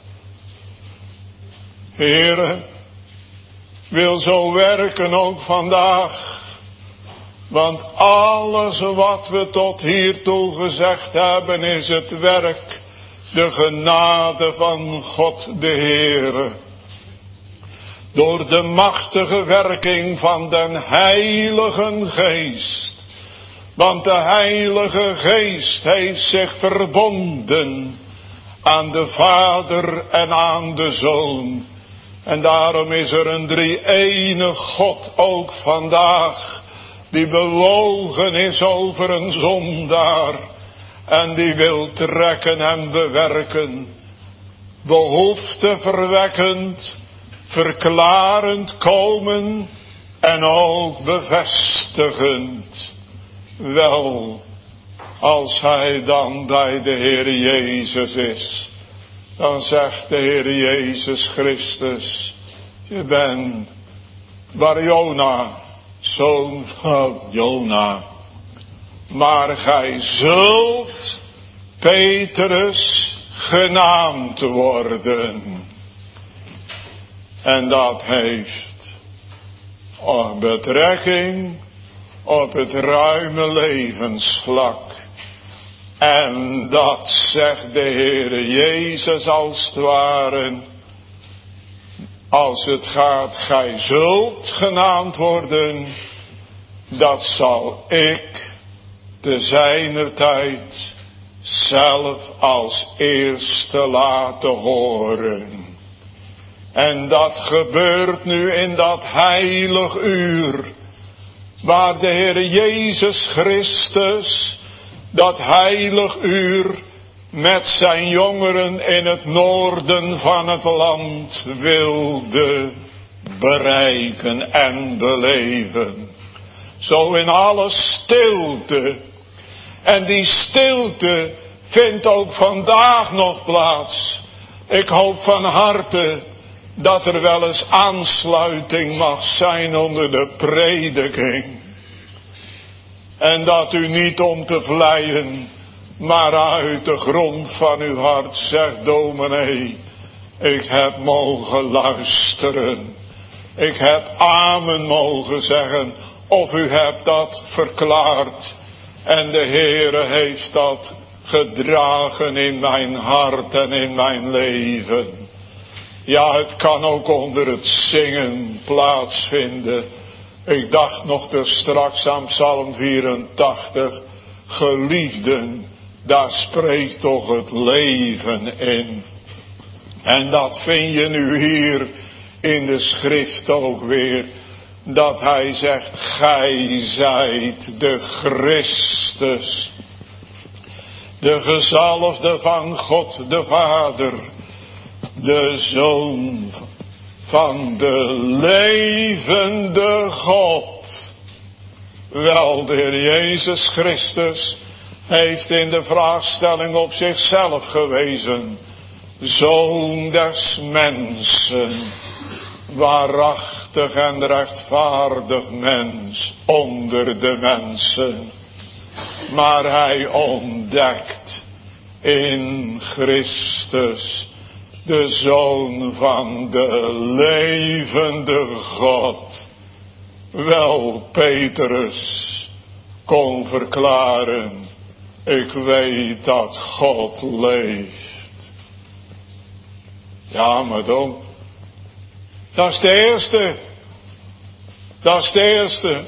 Heere, wil zo werken ook vandaag. Want alles wat we tot hiertoe gezegd hebben is het werk, de genade van God de Heere. Door de machtige werking van den Heilige Geest. Want de Heilige Geest heeft zich verbonden aan de Vader en aan de Zoon. En daarom is er een drie-enige God ook vandaag, die bewogen is over een zondaar. En die wil trekken en bewerken. Behoefte verwekkend, verklarend komen en ook bevestigend. Wel, als hij dan bij de Heer Jezus is, dan zegt de Heer Jezus Christus, je bent Bar-Jona, zoon van Jona. Maar gij zult Petrus genaamd worden. En dat heeft betrekking op het ruime levensvlak. En dat zegt de Heere Jezus als het ware. Als het gaat, gij zult genaamd worden. Dat zal ik te zijner tijd zelf als eerste laten horen. En dat gebeurt nu in dat heilig uur, waar de Heer Jezus Christus dat heilig uur met zijn jongeren in het noorden van het land wilde bereiken en beleven. Zo in alle stilte. En die stilte vindt ook vandaag nog plaats. Ik hoop van harte dat er wel eens aansluiting mag zijn onder de prediking. En dat u niet om te vleien, maar uit de grond van uw hart zegt, dominee, ik heb mogen luisteren. Ik heb amen mogen zeggen, of u hebt dat verklaard. En de Heere heeft dat gedragen in mijn hart en in mijn leven. Ja, het kan ook onder het zingen plaatsvinden. Ik dacht nog straks aan Psalm 84. Geliefden, daar spreekt toch het leven in. En dat vind je nu hier in de schrift ook weer. Dat hij zegt, gij zijt de Christus. De gezalfde van God de Vader. De Zoon van de levende God. Wel, de Heer Jezus Christus heeft in de vraagstelling op zichzelf gewezen. Zoon des mensen, waarachtig en rechtvaardig mens onder de mensen. Maar hij ontdekt in Christus de Zoon van de levende God. Wel, Petrus kon verklaren, ik weet dat God leeft. Ja, maar dan, dat is de eerste. Dat is de eerste.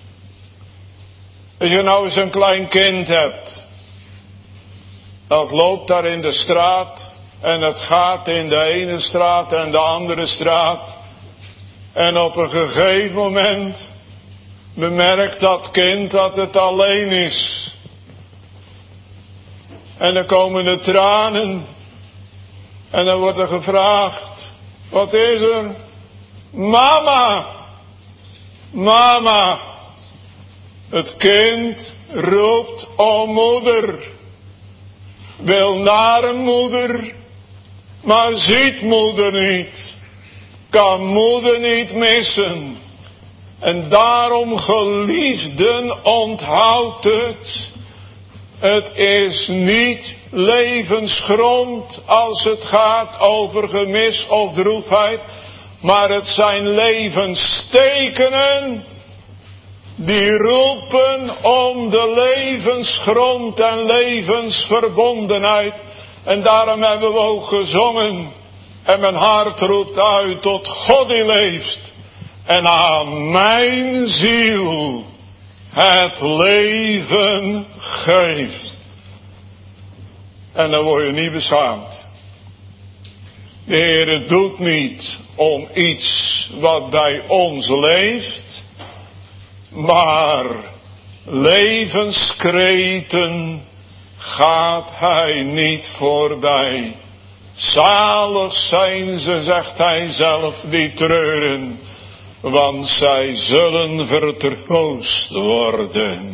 Als je nou eens een klein kind hebt, dat loopt daar in de straat en het gaat in de ene straat en de andere straat. En op een gegeven moment bemerkt dat kind dat het alleen is. En dan komen de tranen. En dan wordt er gevraagd, wat is er? Mama! Mama! Het kind roept om moeder. Wil naar een moeder, maar ziet moeder niet. Kan moeder niet missen. En daarom, geliefden, onthoudt het. Het is niet levensgrond als het gaat over gemis of droefheid. Maar het zijn levenstekenen die roepen om de levensgrond en levensverbondenheid. En daarom hebben we ook gezongen. En mijn hart roept uit tot God die leeft. En aan mijn ziel het leven geeft. En dan word je niet beschaamd. De Heer doet niet om iets wat bij ons leeft. Maar levenskreten gaat hij niet voorbij. Zalig zijn ze, zegt hij zelf, die treuren. Want zij zullen vertroost worden.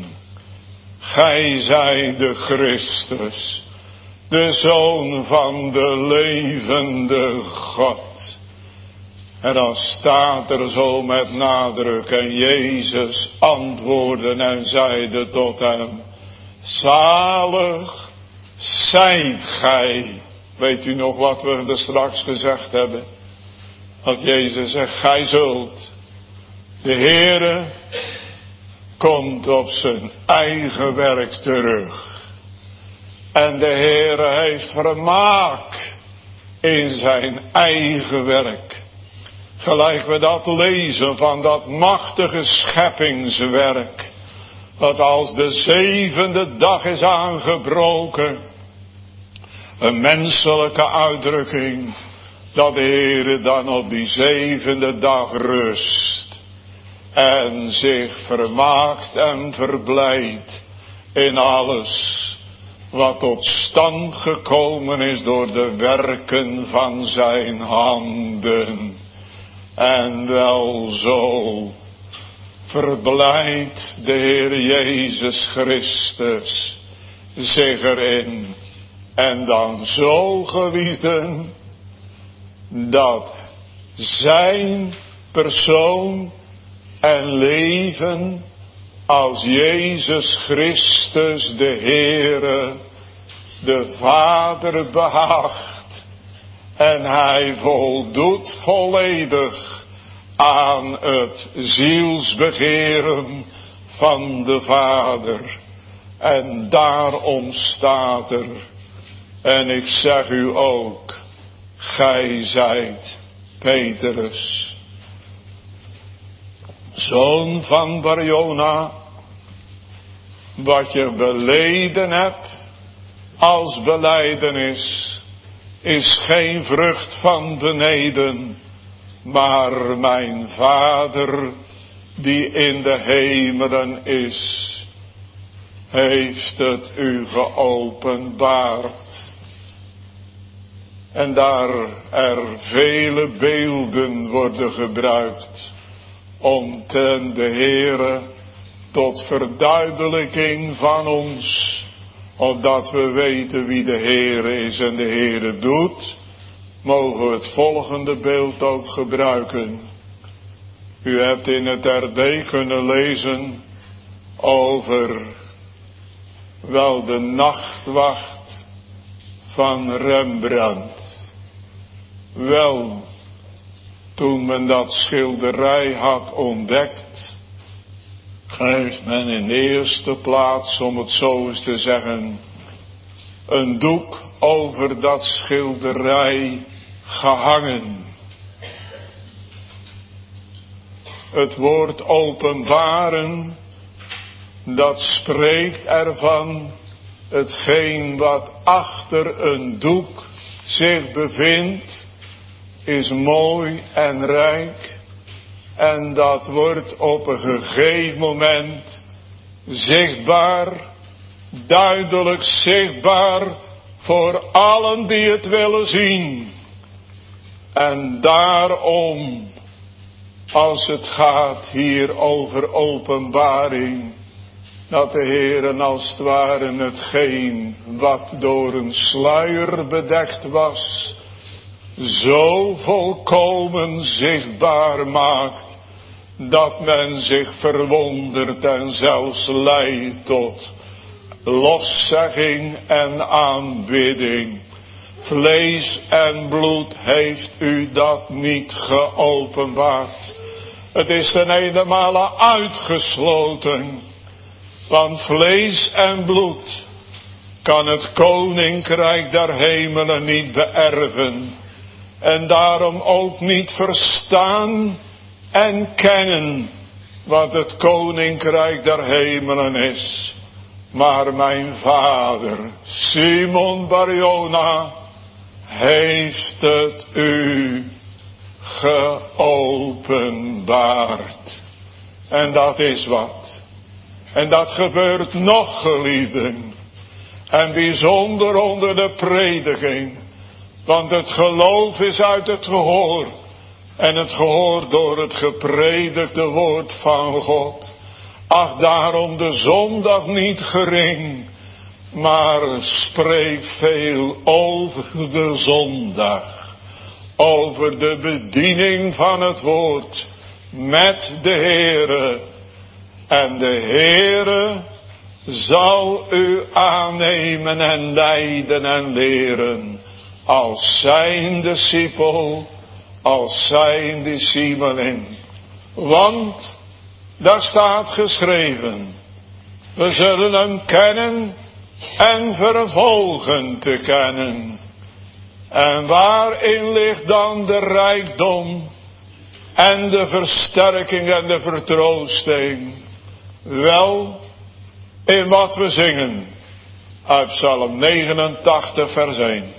Gij zijt de Christus, de Zoon van de levende God. En dan staat er zo met nadruk, en Jezus antwoordde en zeide tot hem, zalig zijt gij. Weet u nog wat we er straks gezegd hebben? Dat Jezus zegt, gij zult. De Heere komt op zijn eigen werk terug. En de Heere heeft vermaak in zijn eigen werk. Gelijk we dat lezen van dat machtige scheppingswerk. Dat als de zevende dag is aangebroken. Een menselijke uitdrukking. Dat de Heere dan op die zevende dag rust. En zich vermaakt en verblijdt in alles wat tot stand gekomen is door de werken van zijn handen. En wel zo verblijdt de Heer Jezus Christus zich erin. En dan zo, geliefden, dat zijn persoon en leven als Jezus Christus de Heere, de Vader behaagt. En hij voldoet volledig aan het zielsbegeren van de Vader. En daarom staat er, en ik zeg u ook, gij zijt Petrus, zoon van Barjona. Wat je beleden hebt, als belijdenis is geen vrucht van beneden, maar mijn Vader die in de hemelen is, heeft het u geopenbaard. En daar er vele beelden worden gebruikt omtrent de Heere tot verduidelijking van ons, opdat we weten wie de Heere is en de Heere doet, mogen we het volgende beeld ook gebruiken. U hebt in het RD kunnen lezen over wel de nachtwacht van Rembrandt. Wel, toen men dat schilderij had ontdekt, heeft men in de eerste plaats, om het zo eens te zeggen, een doek over dat schilderij gehangen. Het woord openbaren, dat spreekt ervan hetgeen wat achter een doek zich bevindt, is mooi en rijk. En dat wordt op een gegeven moment zichtbaar, duidelijk zichtbaar voor allen die het willen zien. En daarom, als het gaat hier over openbaring, dat de Heer als het ware hetgeen wat door een sluier bedekt was, zo volkomen zichtbaar maakt, dat men zich verwondert en zelfs leidt tot lofzegging en aanbidding. Vlees en bloed heeft u dat niet geopenbaard. Het is ten eenenmale uitgesloten. Want vlees en bloed kan het koninkrijk der hemelen niet beërven. En daarom ook niet verstaan en kennen wat het koninkrijk der hemelen is. Maar mijn Vader, Simon Barjona, heeft het u geopenbaard. En dat is wat. En dat gebeurt nog, geliefden. En bijzonder onder de prediking. Want het geloof is uit het gehoor. En het gehoor door het gepredikte woord van God. Ach, daarom de zondag niet gering. Maar spreek veel over de zondag. Over de bediening van het woord. Met de Heere. En de Heere zal u aannemen en leiden en leren. Als zijn discipel, als zijn discipelin. Want daar staat geschreven. We zullen hem kennen en vervolgen te kennen. En waarin ligt dan de rijkdom en de versterking en de vertroosting? Wel, in wat we zingen uit Psalm 89 vers 1.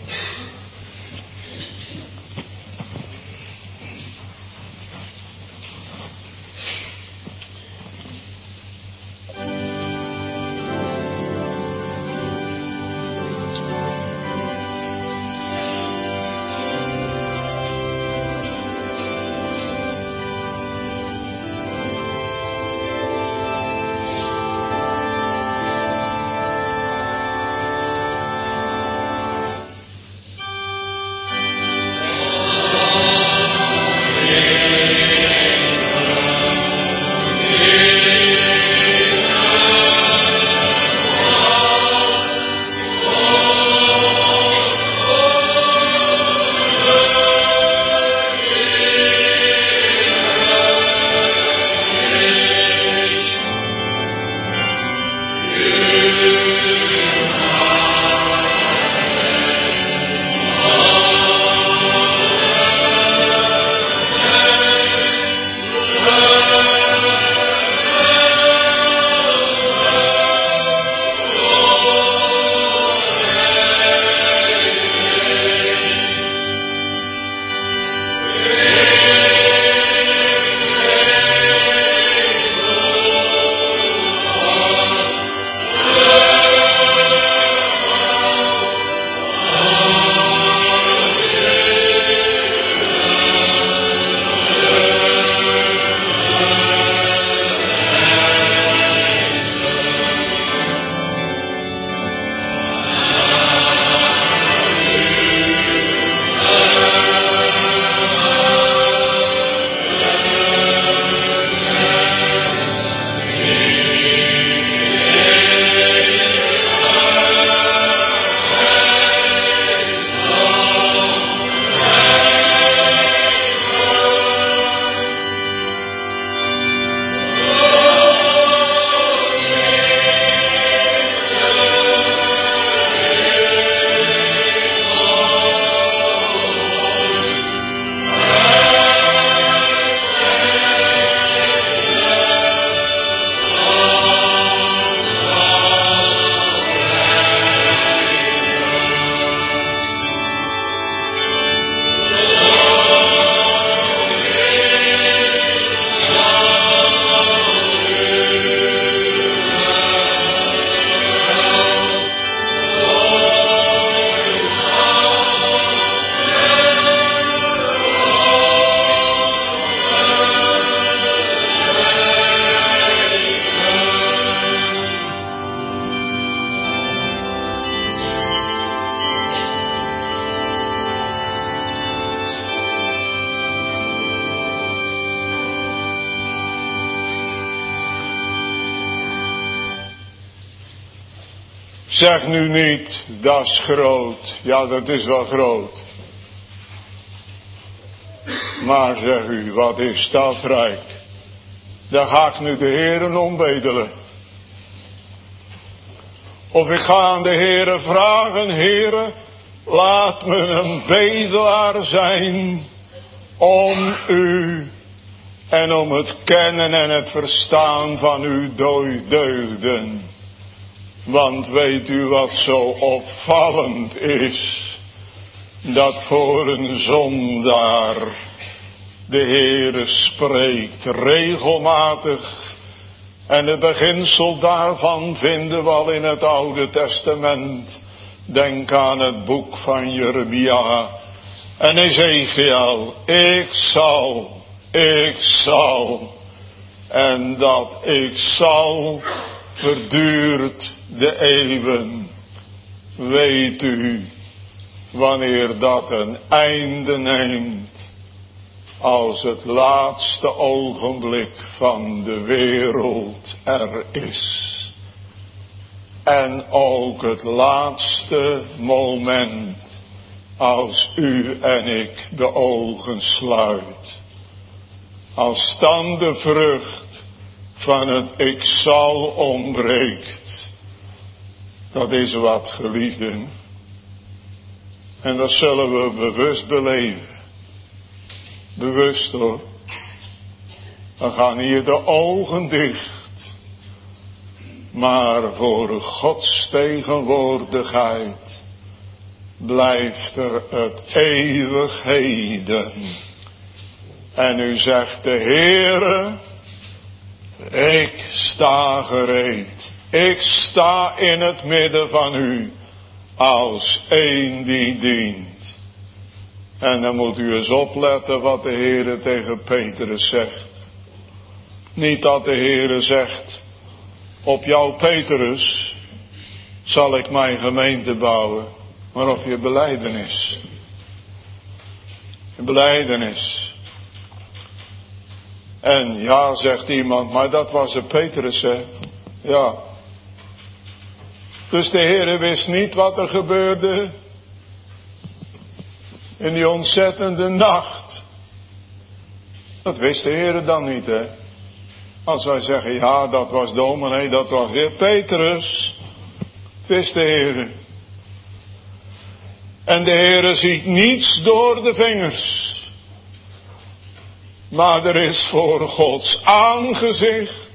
Zeg nu niet, dat is groot. Ja, dat is wel groot. Maar zeg u, wat is dat rijk? Daar ga ik nu de Heere om bedelen. Of ik ga aan de Heere vragen, Heere, laat me een bedelaar zijn om u en om het kennen en het verstaan van uw deugden. Want weet u wat zo opvallend is? Dat voor een zondaar de Heere spreekt regelmatig. En het beginsel daarvan vinden we al in het Oude Testament. Denk aan het boek van Jeremia en Ezekiel. Ik zal. En dat ik zal verduurt de eeuwen. Weet u wanneer dat een einde neemt? Als het laatste ogenblik van de wereld er is. En ook het laatste moment als u en ik de ogen sluit. Als dan de vrucht van het ik zal ontbreekt. Dat is wat, geliefden. En dat zullen we bewust beleven. Bewust hoor. Dan gaan hier de ogen dicht. Maar voor Gods tegenwoordigheid blijft er het eeuwigheden. En u zegt de Heere, ik sta gereed. Ik sta in het midden van u als een die dient. En dan moet u eens opletten wat de Heere tegen Petrus zegt. Niet dat de Heere zegt, op jou Petrus zal ik mijn gemeente bouwen, maar op je belijdenis. Een belijdenis. En ja, zegt iemand, maar dat was de Petrus, hè? Ja. Dus de Heere wist niet wat er gebeurde in die ontzettende nacht. Dat wist de Heere dan niet, hè? Als wij zeggen, ja, dat was dominee, dat was weer Petrus. Wist de Heere. En de Heere ziet niets door de vingers. Maar er is voor Gods aangezicht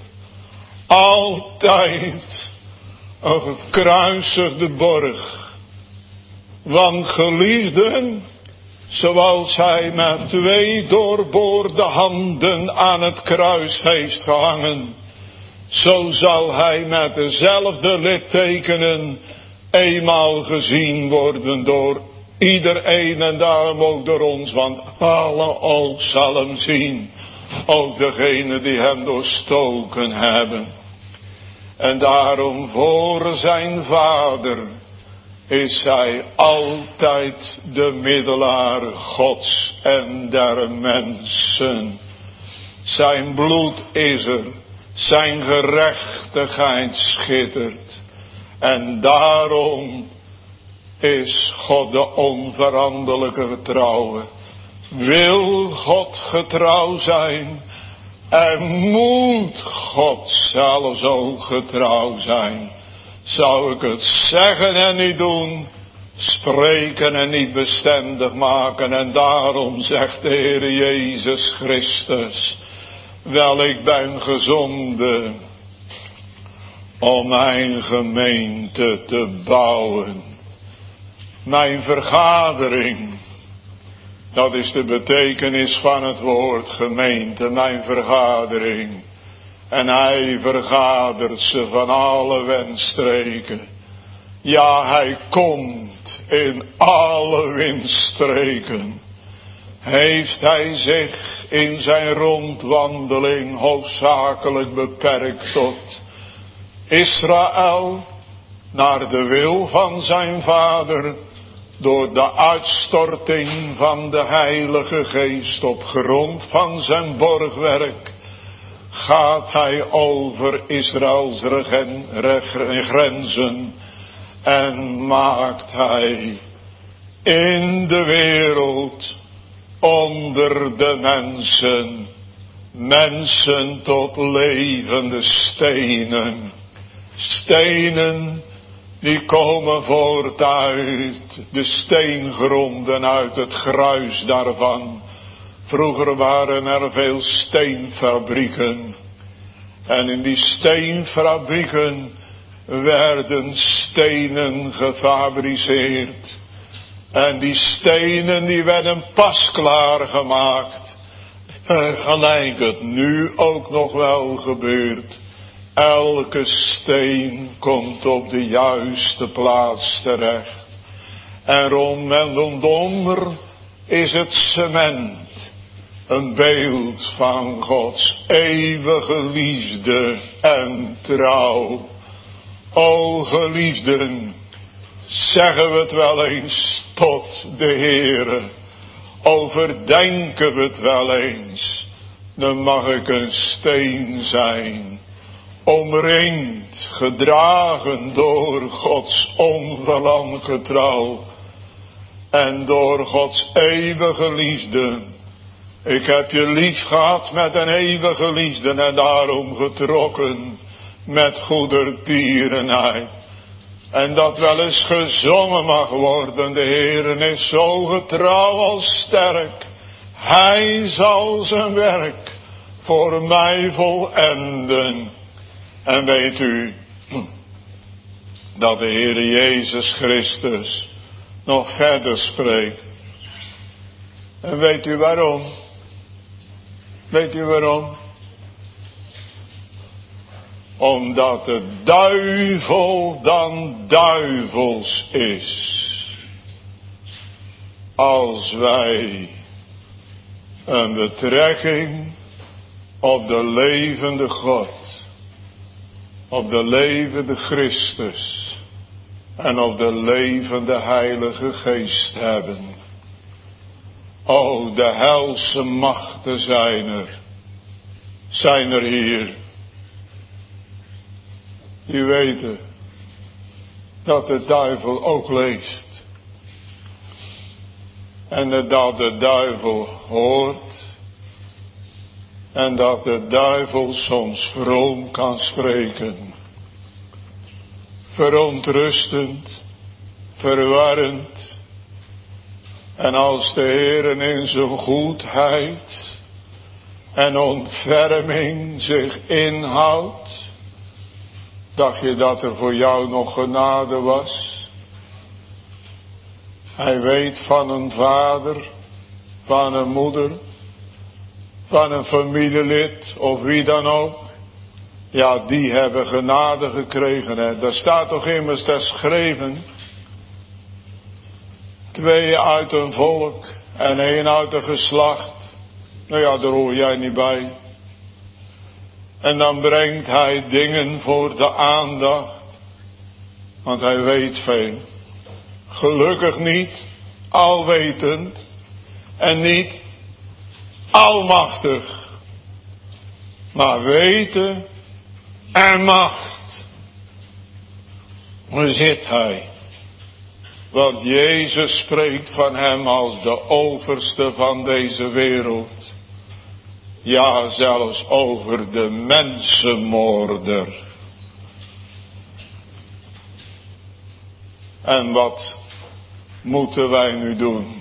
altijd een gekruisigde borg. Want geliefden, zoals hij met 2 doorboorde handen aan het kruis heeft gehangen, zo zal hij met dezelfde littekenen eenmaal gezien worden door iedereen en daarom ook door ons, want alle oog zal hem zien, ook degene die hem doorstoken hebben. En daarom voor zijn Vader is hij altijd de middelaar Gods en der mensen. Zijn bloed is er, zijn gerechtigheid schittert. En daarom is God de onveranderlijke getrouwe. Wil God getrouw zijn en moet God zelfs ook getrouw zijn. Zou ik het zeggen en niet doen, spreken en niet bestendig maken. En daarom zegt de Heer Jezus Christus, wel ik ben gezonden om mijn gemeente te bouwen. Mijn vergadering, dat is de betekenis van het woord gemeente, mijn vergadering. En hij vergadert ze van alle windstreken. Ja, hij komt in alle windstreken. Heeft hij zich in zijn rondwandeling hoofdzakelijk beperkt tot Israël, naar de wil van zijn Vader, door de uitstorting van de Heilige Geest op grond van zijn borgwerk, gaat hij over Israëls grenzen en maakt hij in de wereld onder de mensen tot levende stenen. Stenen die komen voort uit de steengronden, uit het gruis daarvan. Vroeger waren er veel steenfabrieken. En in die steenfabrieken werden stenen gefabriceerd. En die stenen die werden pasklaar gemaakt. Gelijk het nu ook nog wel gebeurt. Elke steen komt op de juiste plaats terecht. En rondom is het cement. Een beeld van Gods eeuwige liefde en trouw. O geliefden, zeggen we het wel eens tot de Heere. Overdenken we het wel eens. Dan mag ik een steen zijn. Omringd, gedragen door Gods onverlamde trouw. En door Gods eeuwige liefde. Ik heb je lief gehad met een eeuwige liefde en daarom getrokken met goedertierenheid. En dat wel eens gezongen mag worden. De Heere is zo getrouw als sterk. Hij zal zijn werk voor mij volenden. En weet u dat de Heere Jezus Christus nog verder spreekt. En weet u waarom? Weet u waarom? Omdat de duivel dan duivels is. Als wij een betrekking op de levende God, op de levende Christus en op de levende Heilige Geest hebben. O, de helse machten zijn er hier. Die weten dat de duivel ook leeft. En dat de duivel hoort. En dat de duivel soms vroom kan spreken. Verontrustend, verwarrend. En als de Heere in zijn goedheid en ontferming zich inhoudt. Dacht je dat er voor jou nog genade was? Hij weet van een vader, van een moeder, van een familielid of wie dan ook. Ja, die hebben genade gekregen. Hè. Daar staat toch immers geschreven. 2 uit een volk en 1 uit een geslacht. Nou ja, daar hoor jij niet bij. En dan brengt hij dingen voor de aandacht. Want hij weet veel. Gelukkig niet alwetend. En niet almachtig. Maar weten en macht. Waar zit hij? Want Jezus spreekt van hem als de overste van deze wereld. Ja, zelfs over de mensenmoorder. En wat moeten wij nu doen?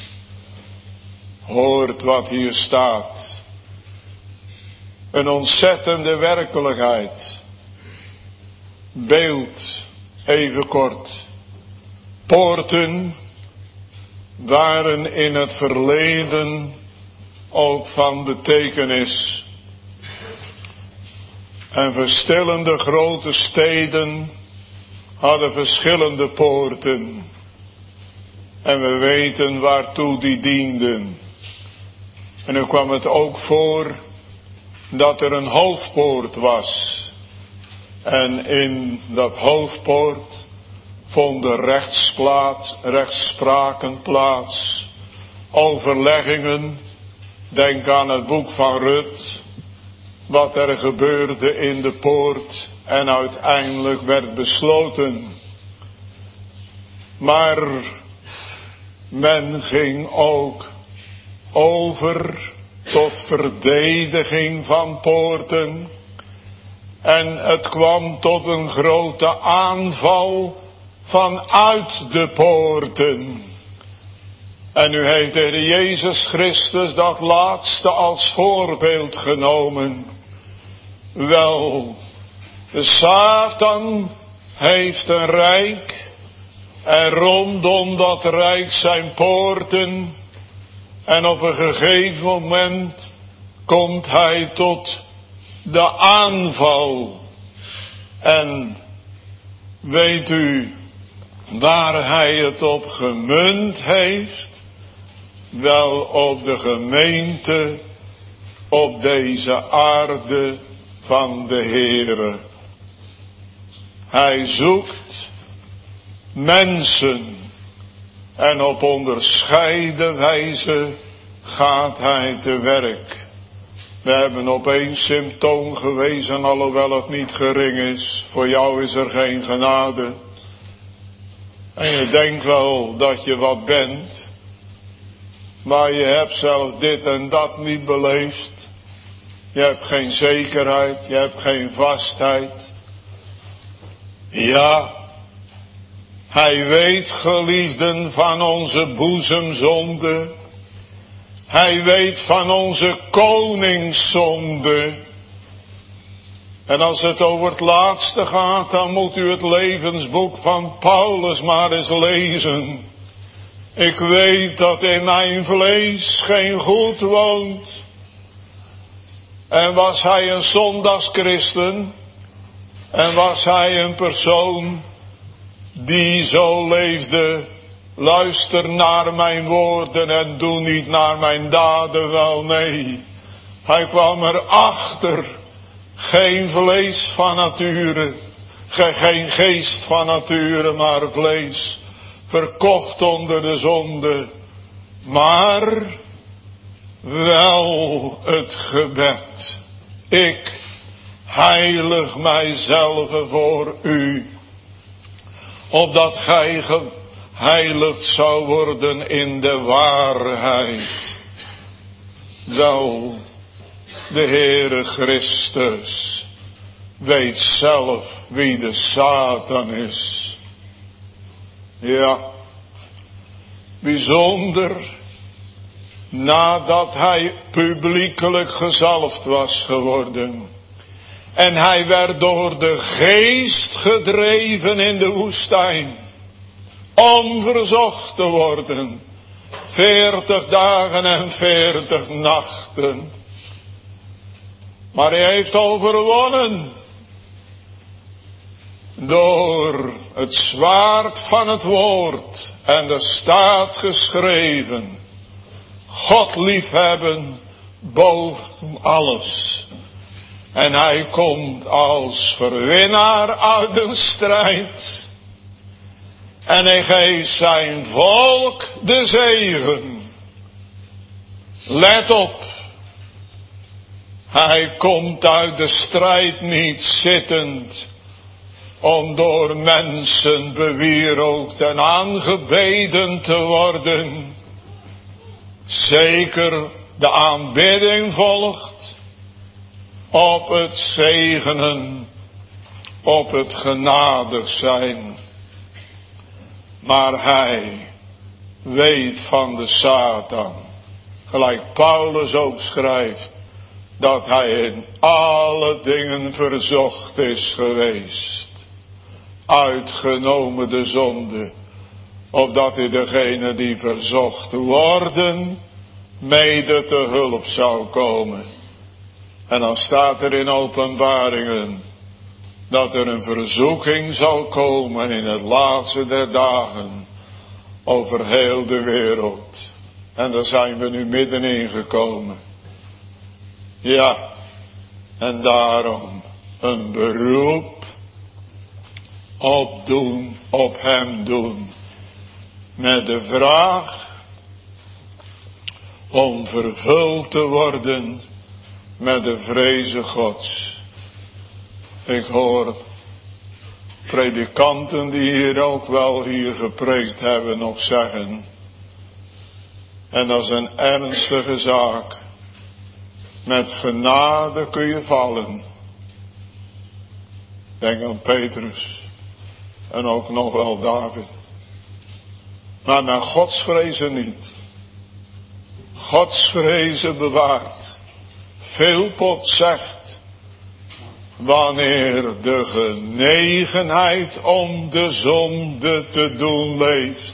Hoort wat hier staat. Een ontzettende werkelijkheid. Beeld, even kort. Poorten waren in het verleden ook van betekenis. En verschillende grote steden hadden verschillende poorten. En we weten waartoe die dienden. En dan kwam het ook voor dat er een hoofdpoort was. En in dat hoofdpoort vonden rechtspraken plaats. Overleggingen. Denk aan het boek van Rut. Wat er gebeurde in de poort. En uiteindelijk werd besloten Maar men ging ook over tot verdediging van poorten. En het kwam tot een grote aanval vanuit de poorten. En nu heeft de Heer Jezus Christus dat laatste als voorbeeld genomen. Wel, de Satan heeft een rijk. En rondom dat rijk zijn poorten. En op een gegeven moment komt hij tot de aanval. En weet u waar hij het op gemunt heeft? Wel op de gemeente op deze aarde van de Heere. Hij zoekt mensen en op onderscheiden wijze gaat hij te werk. We hebben op één symptoom gewezen, alhoewel het niet gering is. Voor jou is er geen genade. En je denkt wel dat je wat bent. Maar je hebt zelfs dit en dat niet beleefd. Je hebt geen zekerheid, je hebt geen vastheid. Ja, hij weet, geliefden, van onze boezemzonde. Hij weet van onze koningszonde. En als het over het laatste gaat, dan moet u het levensboek van Paulus maar eens lezen. Ik weet dat in mijn vlees geen goed woont. En was hij een zondagschristen? En was hij een persoon die zo leefde? Luister naar mijn woorden en doe niet naar mijn daden. Wel nee, hij kwam erachter. Geen vlees van nature, geen geest van nature, maar vlees. Verkocht onder de zonde. Maar wel het gebed. Ik heilig mijzelf voor u. Opdat gij geheiligd zou worden in de waarheid. Wel, de Heere Christus weet zelf wie de Satan is. Ja, bijzonder, nadat hij publiekelijk gezalfd was geworden. En hij werd door de geest gedreven in de woestijn. Om verzocht te worden. 40 dagen en 40 nachten. Maar hij heeft overwonnen. Door het zwaard van het woord. En er staat geschreven. God liefhebben boven alles. En hij komt als verwinnaar uit de strijd. En hij geeft zijn volk de zegen. Let op. Hij komt uit de strijd niet zittend. Om door mensen bewierookt en aangebeden te worden. Zeker de aanbidding volgt. Op het zegenen. Op het genadig zijn. Maar hij weet van de Satan. Gelijk Paulus ook schrijft. Dat hij in alle dingen verzocht is geweest. Uitgenomen de zonde. Opdat hij degene die verzocht worden. Mede te hulp zou komen. En dan staat er in Openbaringen. Dat er een verzoeking zal komen in het laatste der dagen. Over heel de wereld. En daar zijn we nu middenin gekomen. Ja. En daarom een beroep. Op hem doen. Met de vraag. Om vervuld te worden. Met de vreze Gods. Ik hoor predikanten die hier ook wel hier gepreekt hebben nog zeggen. En dat is een ernstige zaak. Met genade kun je vallen. Denk aan Petrus. En ook nog wel David. Maar naar godsvrezen niet. Godsvrezen bewaart. Veelpot zegt. Wanneer de genegenheid om de zonde te doen leeft.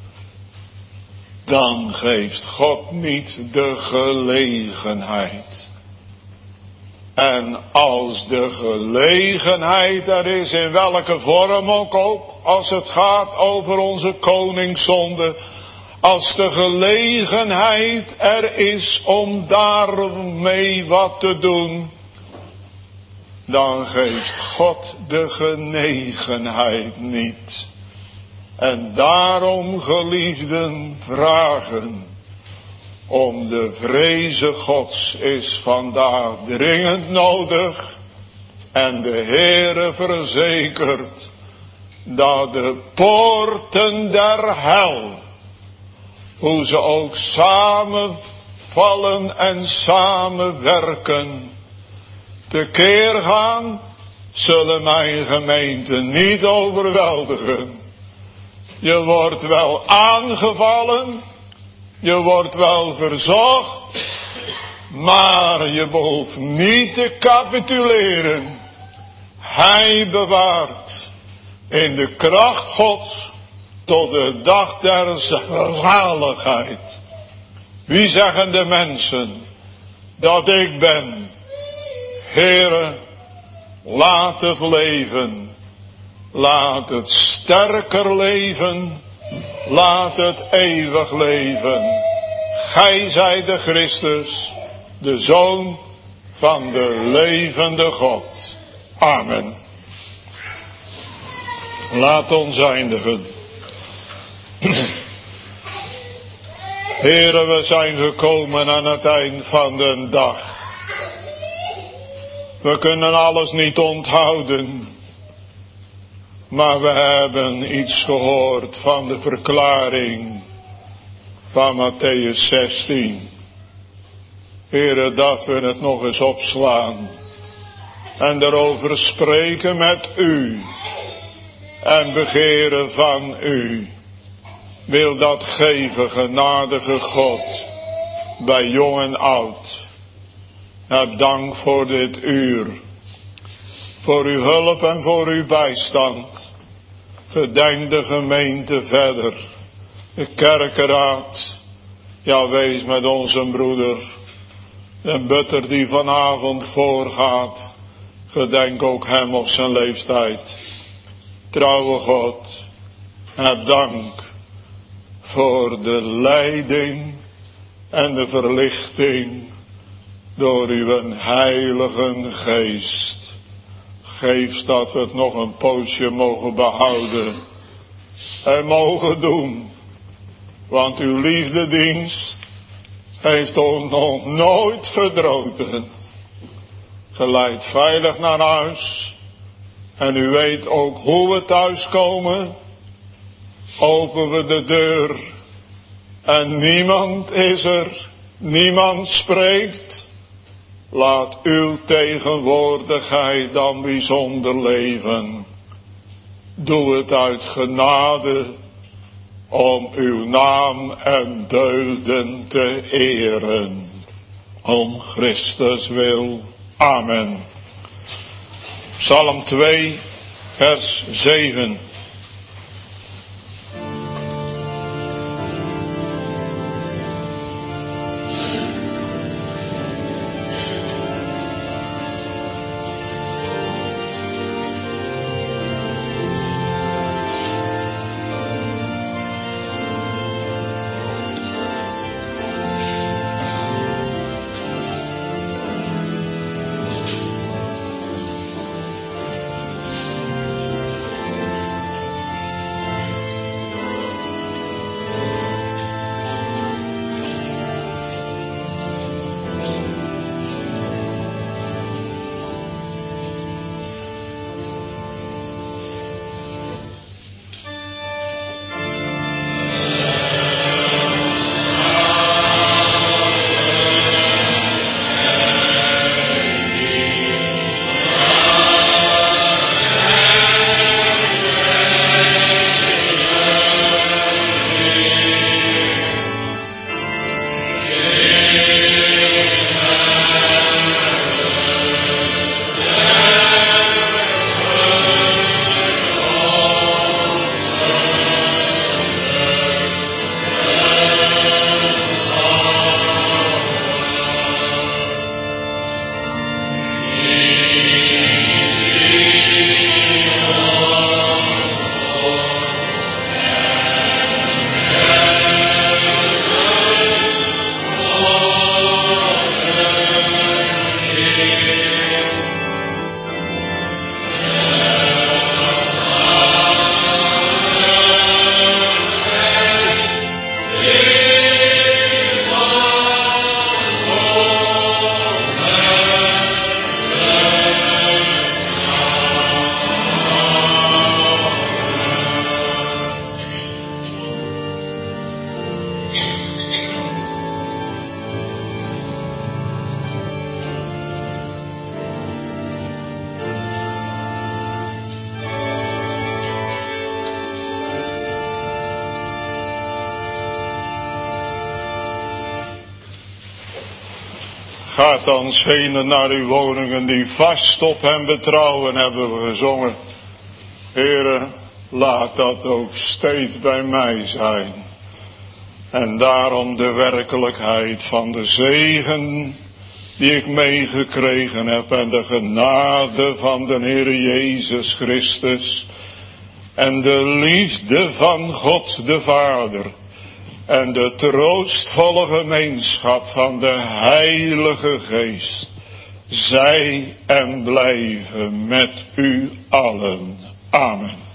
Dan geeft God niet de gelegenheid. En als de gelegenheid er is, in welke vorm ook, als het gaat over onze koningszonde, als de gelegenheid er is om daarmee wat te doen, dan geeft God de genegenheid niet. En daarom, geliefden, vragen om de vreze Gods is vandaag dringend nodig. En de Heere verzekert dat de poorten der hel, hoe ze ook samenvallen en samenwerken, tekeer gaan, zullen mijn gemeente niet overweldigen. Je wordt wel aangevallen, je wordt wel verzocht, maar je behoeft niet te capituleren. Hij bewaart in de kracht Gods tot de dag der zaligheid. Wie zeggen de mensen dat ik ben? Heere, laat het leven. Laat het sterker leven. Laat het eeuwig leven. Gij zijt de Christus, de Zoon van de levende God. Amen. Laat ons eindigen. Heere, we zijn gekomen aan het eind van de dag. We kunnen alles niet onthouden. Maar we hebben iets gehoord van de verklaring van Mattheüs 16. Heere, dat we het nog eens opslaan. En erover spreken met u. En begeren van u. Wil dat geven, genadige God. Bij jong en oud. Heb dank voor dit uur. Voor uw hulp en voor uw bijstand. Gedenk de gemeente verder. De kerkenraad. Ja, wees met onze broeder. De butter die vanavond voorgaat. Gedenk ook hem op zijn leeftijd. Trouwe God. Heb dank. Voor de leiding. En de verlichting. Door uw heilige geest. Geef dat we het nog een poosje mogen behouden. En mogen doen. Want uw liefdedienst heeft ons nog nooit verdroten. Geleid veilig naar huis. En u weet ook hoe we thuiskomen. Openen we de deur. En niemand is er. Niemand spreekt. Laat uw tegenwoordigheid dan bijzonder leven. Doe het uit genade. Om uw naam en deugden te eren. Om Christus wil. Amen. Psalm 2, vers 7. Gaat dan heen naar uw woningen die vast op hem betrouwen, hebben we gezongen. Heere, laat dat ook steeds bij mij zijn. En daarom de werkelijkheid van de zegen die ik meegekregen heb en de genade van de Heer Jezus Christus en de liefde van God de Vader en de troostvolle gemeenschap van de Heilige Geest zij en blijven met u allen. Amen.